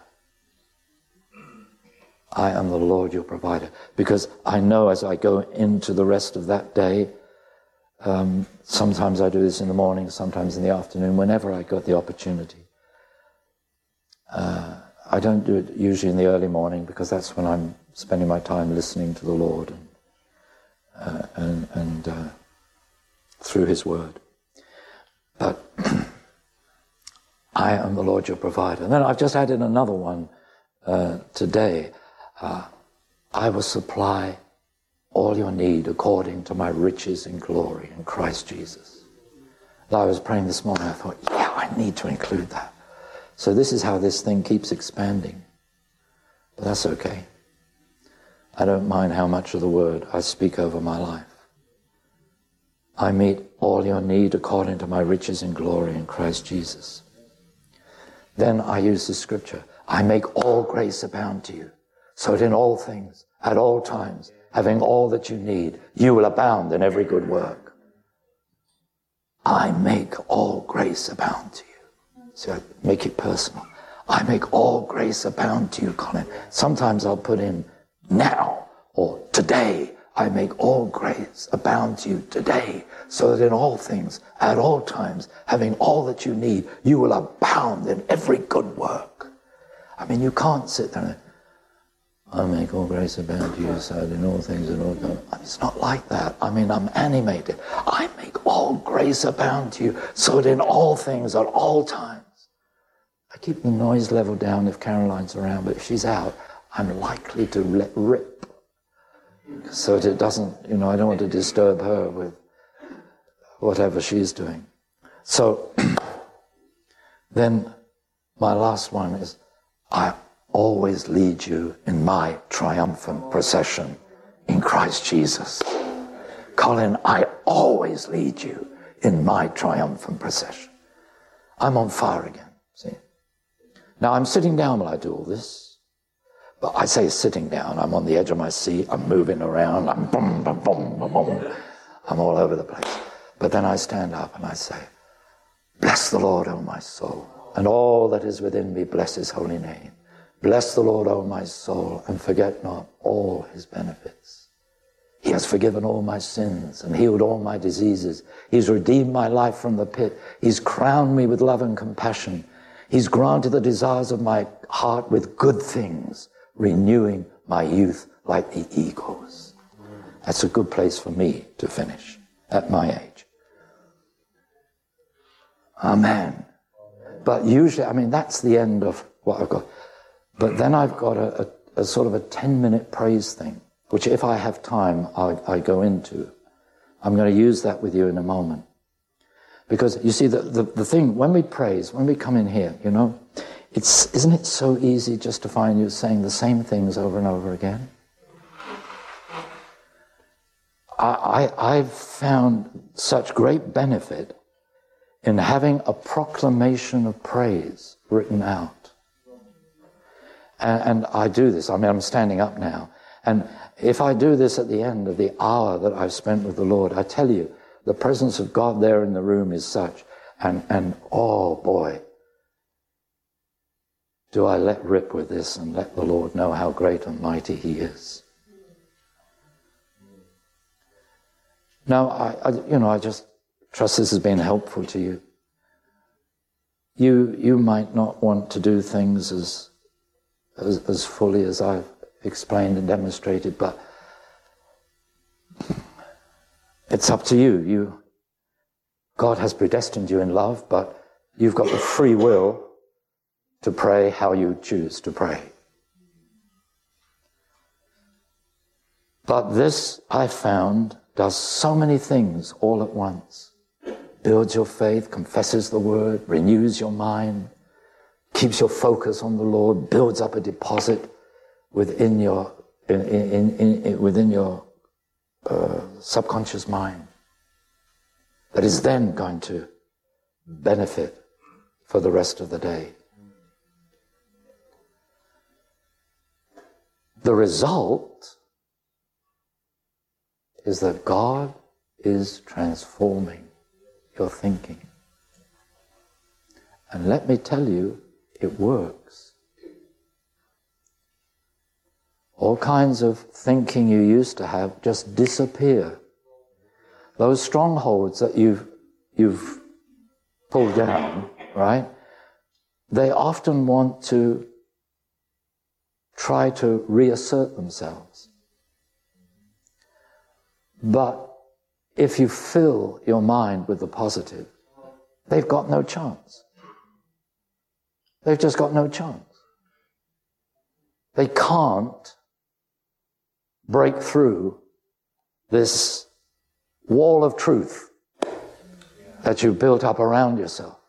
I am the Lord, your provider. Because I know as I go into the rest of that day, sometimes I do this in the morning, sometimes in the afternoon, whenever I got the opportunity. I don't do it usually in the early morning because that's when I'm spending my time listening to the Lord and through His Word. But I am the Lord your provider. And then I've just added another one today. I will supply all your need according to my riches in glory in Christ Jesus. As I was praying this morning, I thought, I need to include that. So this is how this thing keeps expanding. But that's okay. I don't mind how much of the word I speak over my life. I meet all your need according to my riches in glory in Christ Jesus. Then I use the scripture. I make all grace abound to you, so that in all things, at all times, having all that you need, you will abound in every good work. I make all grace abound to you. So I make it personal. I make all grace abound to you, Colin. Sometimes I'll put in now or today. I make all grace abound to you today, so that in all things, at all times, having all that you need, you will abound in every good work. I mean, you can't sit there and I make all grace abound to you, so that in all things and all times. I mean, it's not like that. I mean, I'm animated. I make all grace abound to you, so that in all things at all times. I keep the noise level down if Caroline's around, but if she's out, I'm likely to let rip. So that it doesn't, I don't want to disturb her with whatever she's doing. So then my last one is, I always lead you in my triumphant procession in Christ Jesus. Colin, I always lead you in my triumphant procession. I'm on fire again, see? Now I'm sitting down while I do all this. But I say sitting down, I'm on the edge of my seat, I'm moving around, I'm boom, boom, boom, boom, boom. I'm all over the place. But then I stand up and I say, bless the Lord, O my soul, and all that is within me, bless His holy name. Bless the Lord, O my soul, and forget not all His benefits. He has forgiven all my sins and healed all my diseases. He's redeemed my life from the pit. He's crowned me with love and compassion. He's granted the desires of my heart with good things, renewing my youth like the eagles. That's a good place for me to finish at my age. Amen. But usually, that's the end of what I've got. But then I've got a sort of a 10-minute praise thing, which if I have time, I go into. I'm going to use that with you in a moment. Because you see, the thing, when we praise, when we come in here, isn't it so easy just to find you saying the same things over and over again? I've found such great benefit in having a proclamation of praise written out. And I do this. I'm standing up now. And if I do this at the end of the hour that I've spent with the Lord, I tell you, the presence of God there in the room is such. And oh boy, do I let rip with this and let the Lord know how great and mighty He is. Now, I just trust this has been helpful to you. You might not want to do things as fully as I've explained and demonstrated, but it's up to you. God has predestined you in love, but you've got the free will to pray how you choose to pray. But this, I found, does so many things all at once. Builds your faith, confesses the word, renews your mind, keeps your focus on the Lord, builds up a deposit within your subconscious mind that is then going to benefit for the rest of the day. The result is that God is transforming your thinking. And let me tell you, it works. All kinds of thinking you used to have just disappear. Those strongholds that you've pulled down, right? They often want to try to reassert themselves. But if you fill your mind with the positive, they've got no chance. They've just got no chance. They can't break through this wall of truth that you built up around yourself.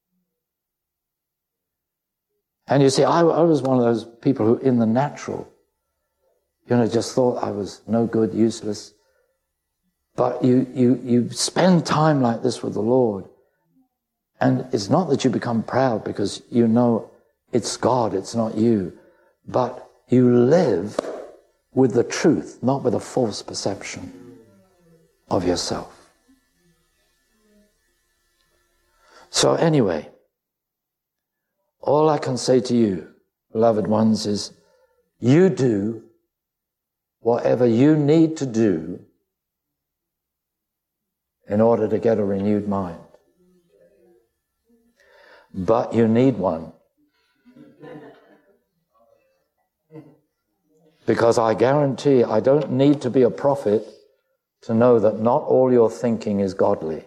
And you see, I was one of those people who in the natural, just thought I was no good, useless. But you spend time like this with the Lord, and it's not that you become proud because you know it's God, it's not you, but you live with the truth, not with a false perception of yourself. So anyway, all I can say to you, beloved ones, is you do whatever you need to do in order to get a renewed mind. But you need one. Because I guarantee I don't need to be a prophet to know that not all your thinking is godly.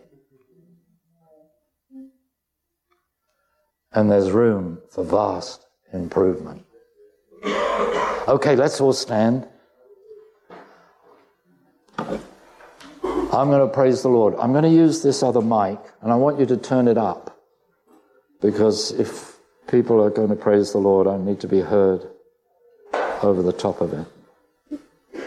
And there's room for vast improvement. Okay, let's all stand. I'm going to praise the Lord. I'm going to use this other mic, and I want you to turn it up. Because if people are going to praise the Lord, I need to be heard over the top of it.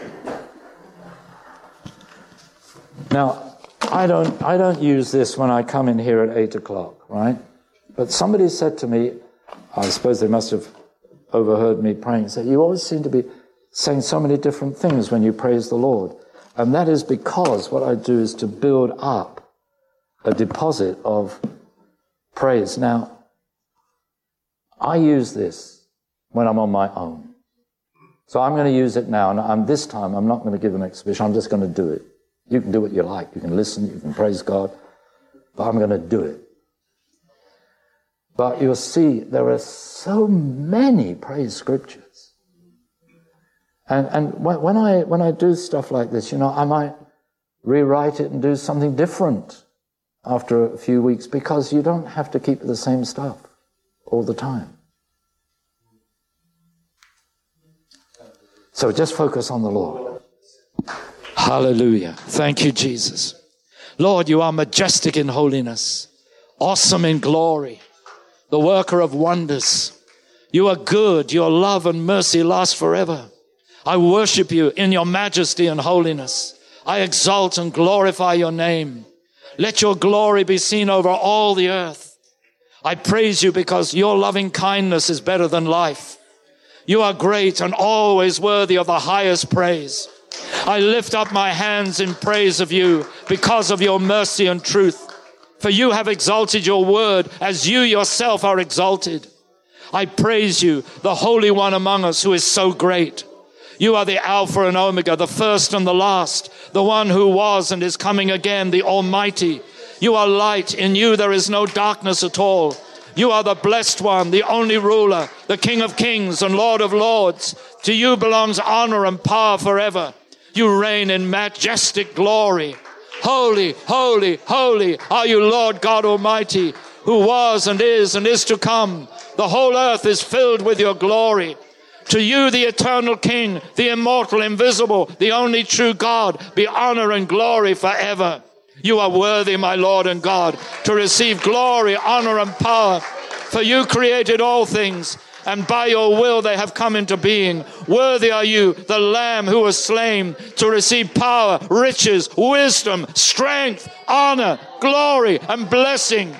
Now, I don't use this when I come in here at 8 o'clock, right? But somebody said to me, I suppose they must have overheard me praying, said, you always seem to be saying so many different things when you praise the Lord. And that is because what I do is to build up a deposit of praise. Now, I use this when I'm on my own. So I'm going to use it now, and this time I'm not going to give an exhibition. I'm just going to do it. You can do what you like. You can listen, you can praise God, but I'm going to do it. But you'll see there are so many praise scriptures. And when I do stuff like this, I might rewrite it and do something different after a few weeks, because you don't have to keep the same stuff all the time. So just focus on the Lord. Hallelujah. Thank you, Jesus. Lord, you are majestic in holiness, awesome in glory, the worker of wonders. You are good. Your love and mercy last forever. I worship you in your majesty and holiness. I exalt and glorify your name. Let your glory be seen over all the earth. I praise you because your loving kindness is better than life. You are great and always worthy of the highest praise. I lift up my hands in praise of you because of your mercy and truth. For you have exalted your word as you yourself are exalted. I praise you, the Holy One among us, who is so great. You are the Alpha and Omega, the first and the last, the one who was and is coming again, the Almighty. You are light. In you there is no darkness at all. You are the blessed one, the only ruler, the King of kings and Lord of lords. To you belongs honor and power forever. You reign in majestic glory. Holy, holy, holy are you, Lord God Almighty, who was and is to come. The whole earth is filled with your glory. To you, the eternal King, the immortal, invisible, the only true God, be honor and glory forever. You are worthy, my Lord and God, to receive glory, honor, and power. For you created all things, and by your will they have come into being. Worthy are you, the Lamb who was slain, to receive power, riches, wisdom, strength, honor, glory, and blessing.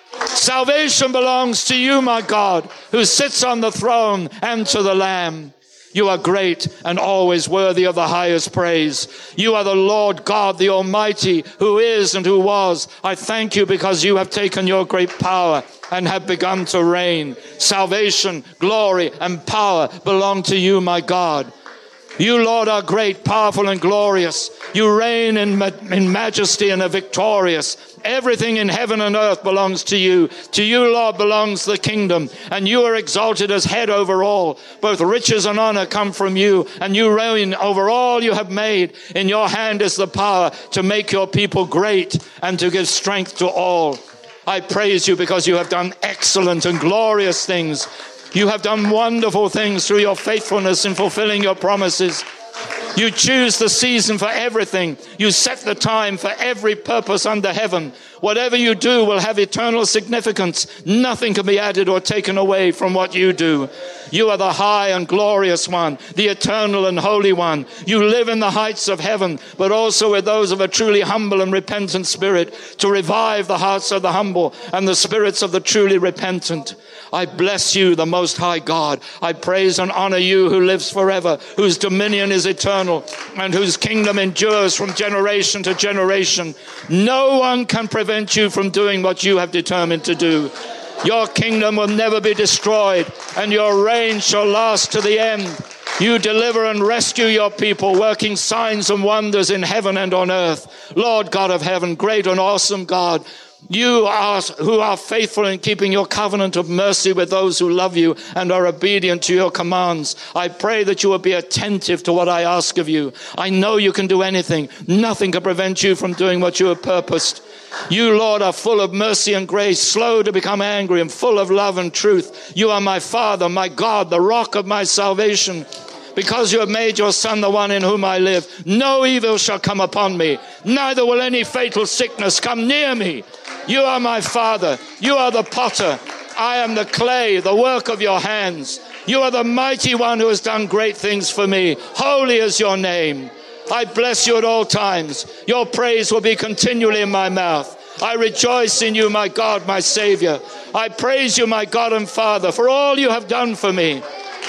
Salvation belongs to you, my God, who sits on the throne, and to the Lamb. You are great and always worthy of the highest praise. You are the Lord God, the Almighty, who is and who was. I thank you because you have taken your great power and have begun to reign. Salvation, glory, and power belong to you, my God. You, Lord, are great, powerful, and glorious. You reign in majesty and are victorious. Everything in heaven and earth belongs to you. To you, Lord, belongs the kingdom, and you are exalted as head over all. Both riches and honor come from you, and you reign over all you have made. In your hand is the power to make your people great and to give strength to all. I praise you because you have done excellent and glorious things. You have done wonderful things through your faithfulness in fulfilling your promises. You choose the season for everything. You set the time for every purpose under heaven. Whatever you do will have eternal significance. Nothing can be added or taken away from what you do. You are the high and glorious one, the eternal and holy one. You live in the heights of heaven, but also with those of a truly humble and repentant spirit, to revive the hearts of the humble and the spirits of the truly repentant. I bless you, the Most High God. I praise and honor you who lives forever, whose dominion is eternal, and whose kingdom endures from generation to generation. No one can prevent you from doing what you have determined to do. Your kingdom will never be destroyed, and your reign shall last to the end. You deliver and rescue your people, working signs and wonders in heaven and on earth. Lord God of heaven, great and awesome God, you are who are faithful in keeping your covenant of mercy with those who love you and are obedient to your commands. I pray that you will be attentive to what I ask of you. I know you can do anything. Nothing can prevent you from doing what you have purposed. You, Lord, are full of mercy and grace, slow to become angry, and full of love and truth. You are my Father, my God, the rock of my salvation. Because you have made your Son the one in whom I live, no evil shall come upon me, neither will any fatal sickness come near me. You are my Father. You are the potter. I am the clay, the work of your hands. You are the mighty one who has done great things for me. Holy is your name. I bless you at all times. Your praise will be continually in my mouth. I rejoice in you, my God, my Savior. I praise you, my God and Father, for all you have done for me.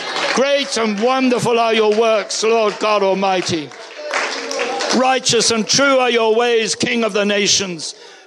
Great and wonderful are your works, Lord God Almighty. Righteous and true are your ways, King of the nations.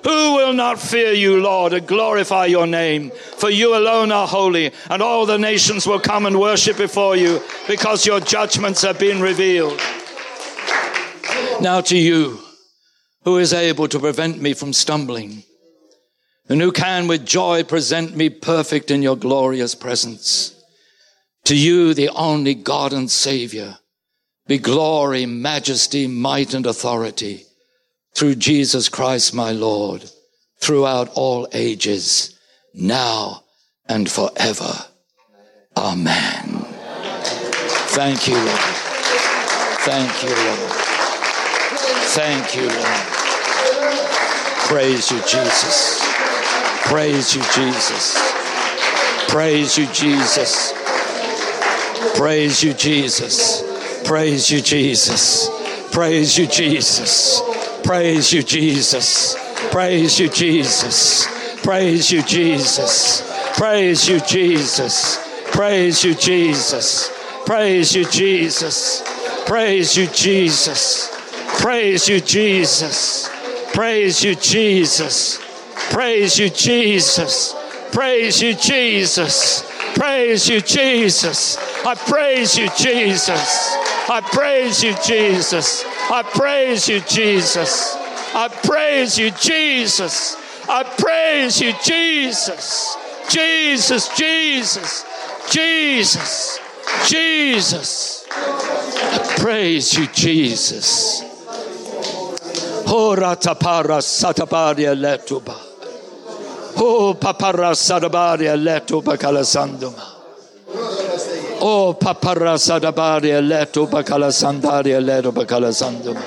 Who will not fear you, Lord, and glorify your name? For you alone are holy, and all the nations will come and worship before you, because your judgments have been revealed. Now to you, who is able to prevent me from stumbling, and who can with joy present me perfect in your glorious presence. To you, the only God and Savior, be glory, majesty, might, and authority, through Jesus Christ my Lord, throughout all ages, now and forever. Amen. Thank you, Lord. Thank you, Lord. Thank you, Lord. Praise you, Jesus. Praise you, Jesus. Praise you, Jesus. Praise you, Jesus. Praise you, Jesus. Praise you, Jesus. Praise you, Jesus. Praise you, Jesus. Praise you, Jesus. Praise you, Jesus. Praise you, Jesus. Praise you, Jesus. Praise you, Jesus. Praise you, Jesus. Praise you, Jesus. Praise you, Jesus. Praise you, Jesus. Praise you, Jesus. I praise you, Jesus. I praise you, Jesus. I praise you, Jesus. I praise you, Jesus. I praise you, Jesus. Jesus, Jesus, Jesus, Jesus. I praise you, Jesus. Oh, ratapara satabaria letuba. Oh, papara satabaria letuba calasanduma. Oh, papara satabaria letuba calasandaria letuba calasanduma.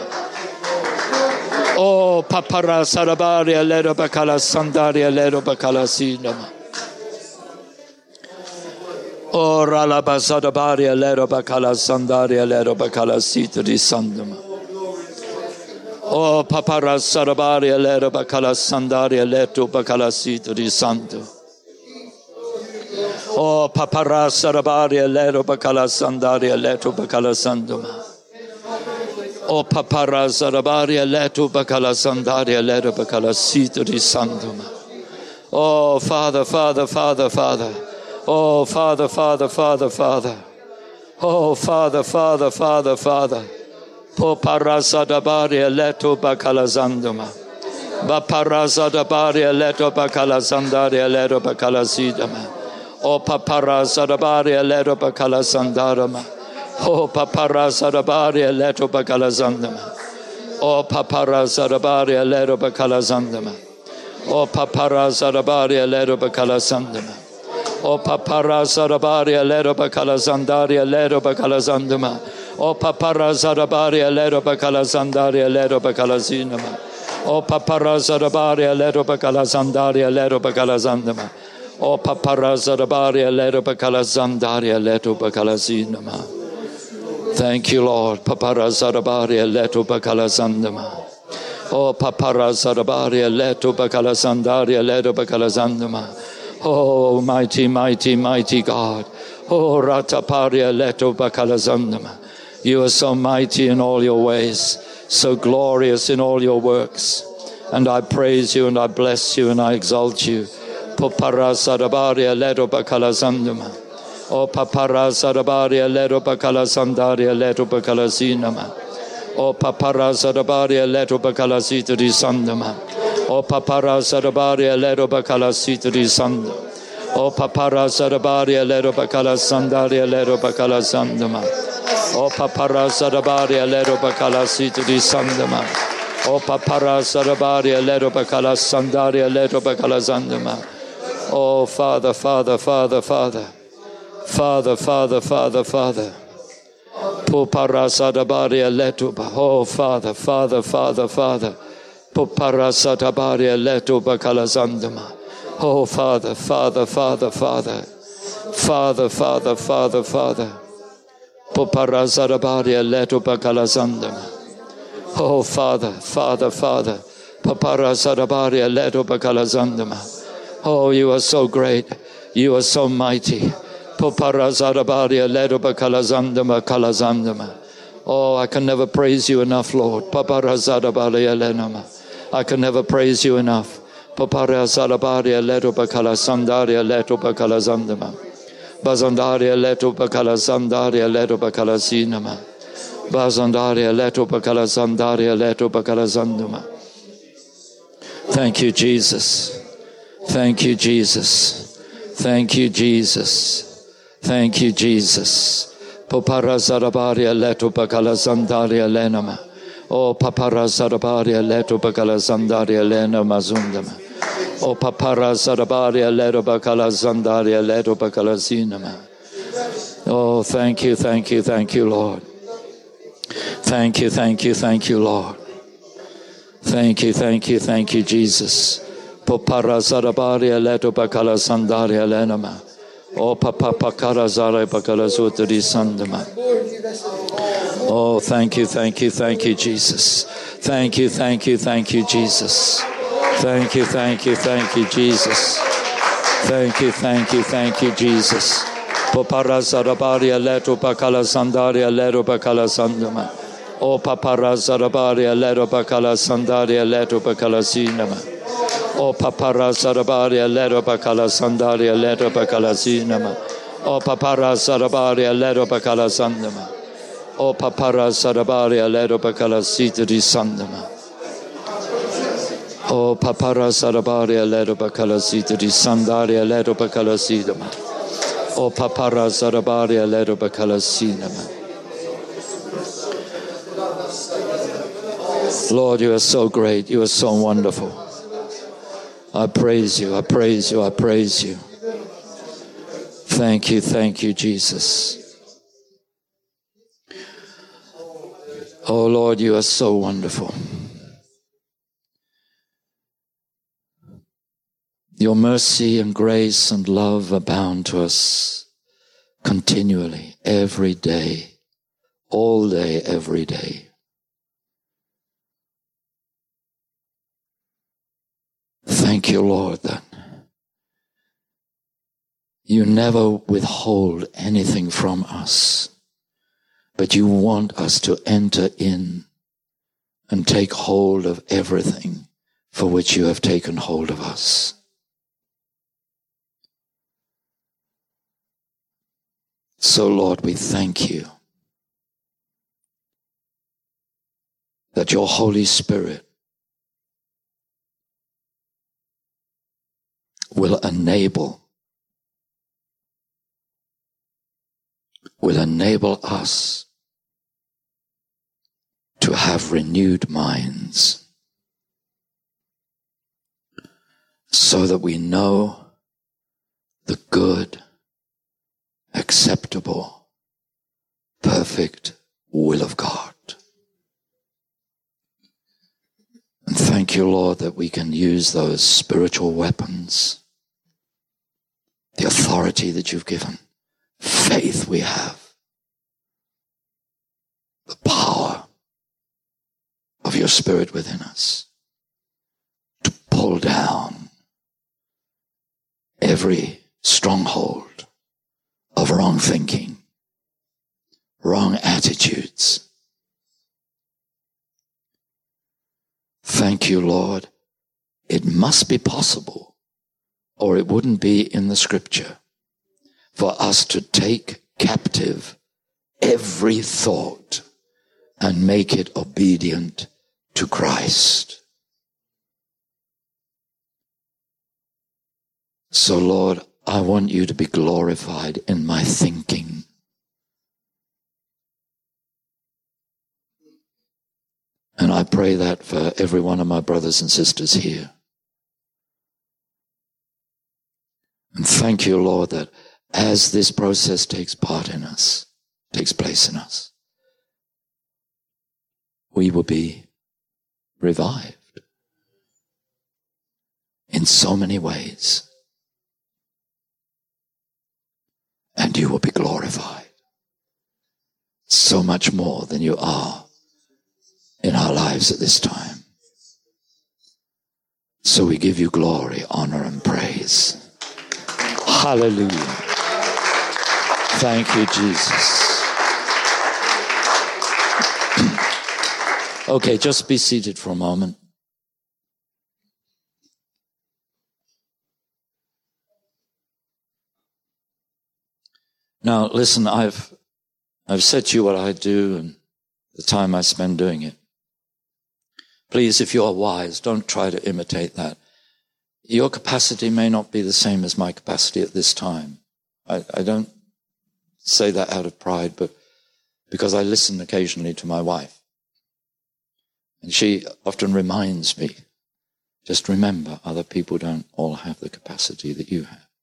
Oh, papara satabaria letuba calasandaria letuba calasinuma. Oh, ralaba satabaria letuba calasandaria letuba calasita di sanduma. Oh, papara sarabaria lero bacala sandaria leto bacala sito di santo. Oh, papara sarabaria lero bacala sandaria leto bacala sandoma. Oh, papara sarabaria leto bacala sandaria leto bacala sito di sandoma. Oh, Father, Father, Father, Father. Oh, Father, Father, Father, Father. Oh, Father, Father, Father, Father. Po parasa da baria leto bacalazanduma. Ba parasa da baria leto bacalazandaria leto bacalazidama. O paparasa da baria leto bacalazandarama. O paparasa da baria leto bacalazandama. O paparasa da baria leto bacalazandama. O paparasa da baria leto bacalazandama. O paparasa da baria leto bacalazandaria leto bacalazandama. O papara zarabaria lero bacala zandaria lero bacala zinama. O papara zarabaria lero bacala zandaria lero bacala zandama. O papara zarabaria lero bacala zandaria lero bacala zinama. Thank you, Lord. Papara zarabaria lero bacala zandama. O papara zarabaria lero bacala zandaria lero bacala zandama. Oh, mighty, mighty, mighty God. Oh, rataparia lero bacala zandama. You are so mighty in all your ways, so glorious in all your works. And I praise you and I bless you and I exalt you. Popara sarabaria ledo bacala zanduma. O papara sarabaria ledo bacala sandaria ledo bacala zinama. O papara sarabaria ledo bacala sita di sandama. O papara sarabaria ledo bacala sita di sanda. O papara sarabaria ledo bacala sandaria ledo bacala sandama. O papara sarabaria lero bacala sito di sandama. O papara sarabaria lero bacala sandaria lero bacala sandama. Oh, Father, Father, Father, Father. Father, Father, Father, Father. Popara sarabaria letuba. Oh, Father, Father, Father, Father. Popara sarabaria leto bacala sandama. Oh, Father, Father, Father, Father. Father, Father, Father, Father. Popara zarabaria leto bacalazandama. Oh, Father, Father, Father. Popara zarabaria leto bacalazandama. Oh, you are so great. You are so mighty. Popara zarabaria leto bacalazandama calazandama. Oh, I can never praise you enough, Lord. Popara zarabaria lenama. I can never praise you enough. Paparia Salabaria Leto Bacala Sandaria Leto Bacala Zandama. Bazandaria Leto Bacala Sandaria Leto Bacala Sinama. Bazandaria Leto Bacala Sandaria Leto Bacala Zandama. Thank you, Jesus. Thank you, Jesus. Thank you, Jesus. Thank you, Jesus. Popara Zarabaria Leto Bacala Sandaria Lenama. O Papara Zarabaria Leto Bacala Sandaria Lena Mazundama. O Papara Zarabaria Leto Bacala Sandaria Leto Bacala Zinama. Oh, thank you, Lord. Thank you, Lord. Thank you, Jesus. Popara Zarabaria Leto Bacala Sandaria Lenama. O Papa Pakara Zara Bacala Zutri Sandama. Oh, thank you, Jesus. Thank you, Jesus. Thank you, Jesus. Thank you, Jesus. Popara Zarabaria Leto Bacala Sandaria Leto Bacala Sandama. O Papara Zarabaria Leto Bacala Sandaria Leto Bacala Sinama. O Papara Zarabaria Leto Bacala Sandaria Leto Bacala Sinama. O Papara Zarabaria Leto Bacala Sandama. O Papara Zarabaria Leto Bacala Sitri Sandama. O Papara Zarabaria Leto Bacala Sitri Sandaria Leto Bacala Sidama. O Papara Zarabaria Leto Bacala Sinama. Lord, you are so great. You are so wonderful. I praise you. Thank you, Jesus. Oh, Lord, you are so wonderful. Your mercy and grace and love abound to us continually, every day, all day, every day. Thank you, Lord, that you never withhold anything from us, but you want us to enter in and take hold of everything for which you have taken hold of us. So, Lord, we thank you that your Holy Spirit will enable us to have renewed minds so that we know the good, acceptable, perfect will of God. And thank you, Lord, that we can use those spiritual weapons, the authority that you've given, faith we have, the power of your Spirit within us to pull down every stronghold of wrong thinking, wrong attitudes. Thank you, Lord. It must be possible, or it wouldn't be in the scripture, for us to take captive every thought and make it obedient to Christ. So, Lord, I want you to be glorified in my thinking. And I pray that for every one of my brothers and sisters here. And thank you, Lord, that as this process takes place in us, we will be revived in so many ways. And you will be glorified so much more than you are in our lives at this time. So we give you glory, honor, and praise. Hallelujah. Thank you, Jesus. Okay, just be seated for a moment. Now, listen, I've said to you what I do and the time I spend doing it. Please, if you are wise, don't try to imitate that. Your capacity may not be the same as my capacity at this time. I don't say that out of pride, but because I listen occasionally to my wife. And she often reminds me, just remember, other people don't all have the capacity that you have.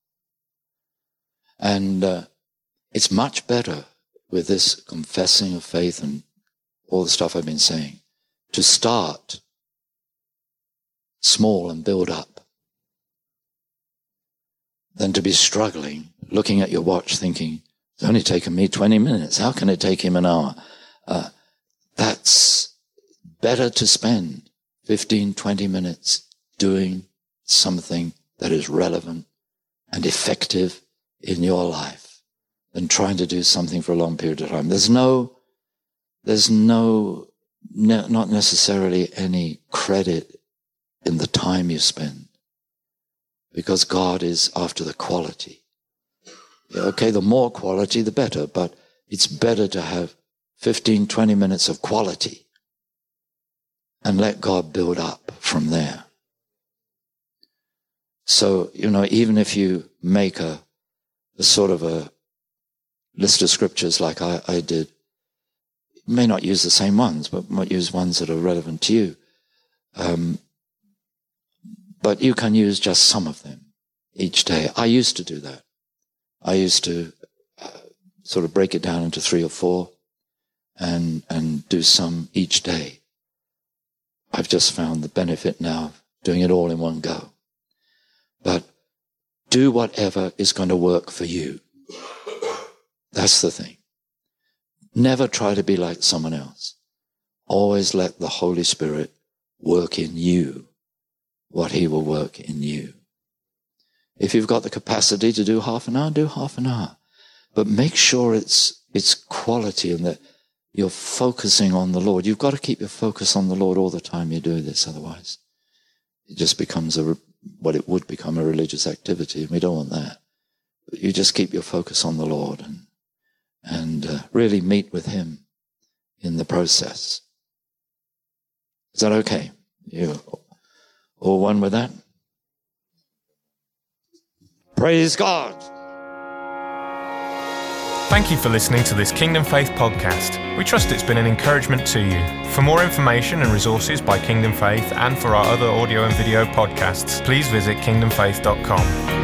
And it's much better with this confessing of faith and all the stuff I've been saying, to start small and build up, than to be struggling, looking at your watch thinking, it's only taken me 20 minutes. How can it take him an hour? That's better to spend 15, 20 minutes doing something that is relevant and effective in your life than trying to do something for a long period of time. There's not necessarily any credit in the time you spend, because God is after the quality. Okay, the more quality, the better, but it's better to have 15, 20 minutes of quality and let God build up from there. So, even if you make a sort of a list of scriptures like I did, you may not use the same ones, but might use ones that are relevant to you. But you can use just some of them each day. I used to do that. I used to sort of break it down into 3 or 4 and do some each day. I've just found the benefit now of doing it all in one go. But do whatever is going to work for you. That's the thing. Never try to be like someone else. Always let the Holy Spirit work in you what he will work in you. If you've got the capacity to do half an hour, do half an hour. But make sure it's quality and that you're focusing on the Lord. You've got to keep your focus on the Lord all the time you do this. Otherwise, it just becomes what it would become a religious activity. We don't want that. But you just keep your focus on the Lord and really meet with him in the process. Is that okay? You all one with that? Praise God. Thank you for listening to this Kingdom Faith podcast. We trust it's been an encouragement to you. For more information and resources by Kingdom Faith and for our other audio and video podcasts, please visit kingdomfaith.com.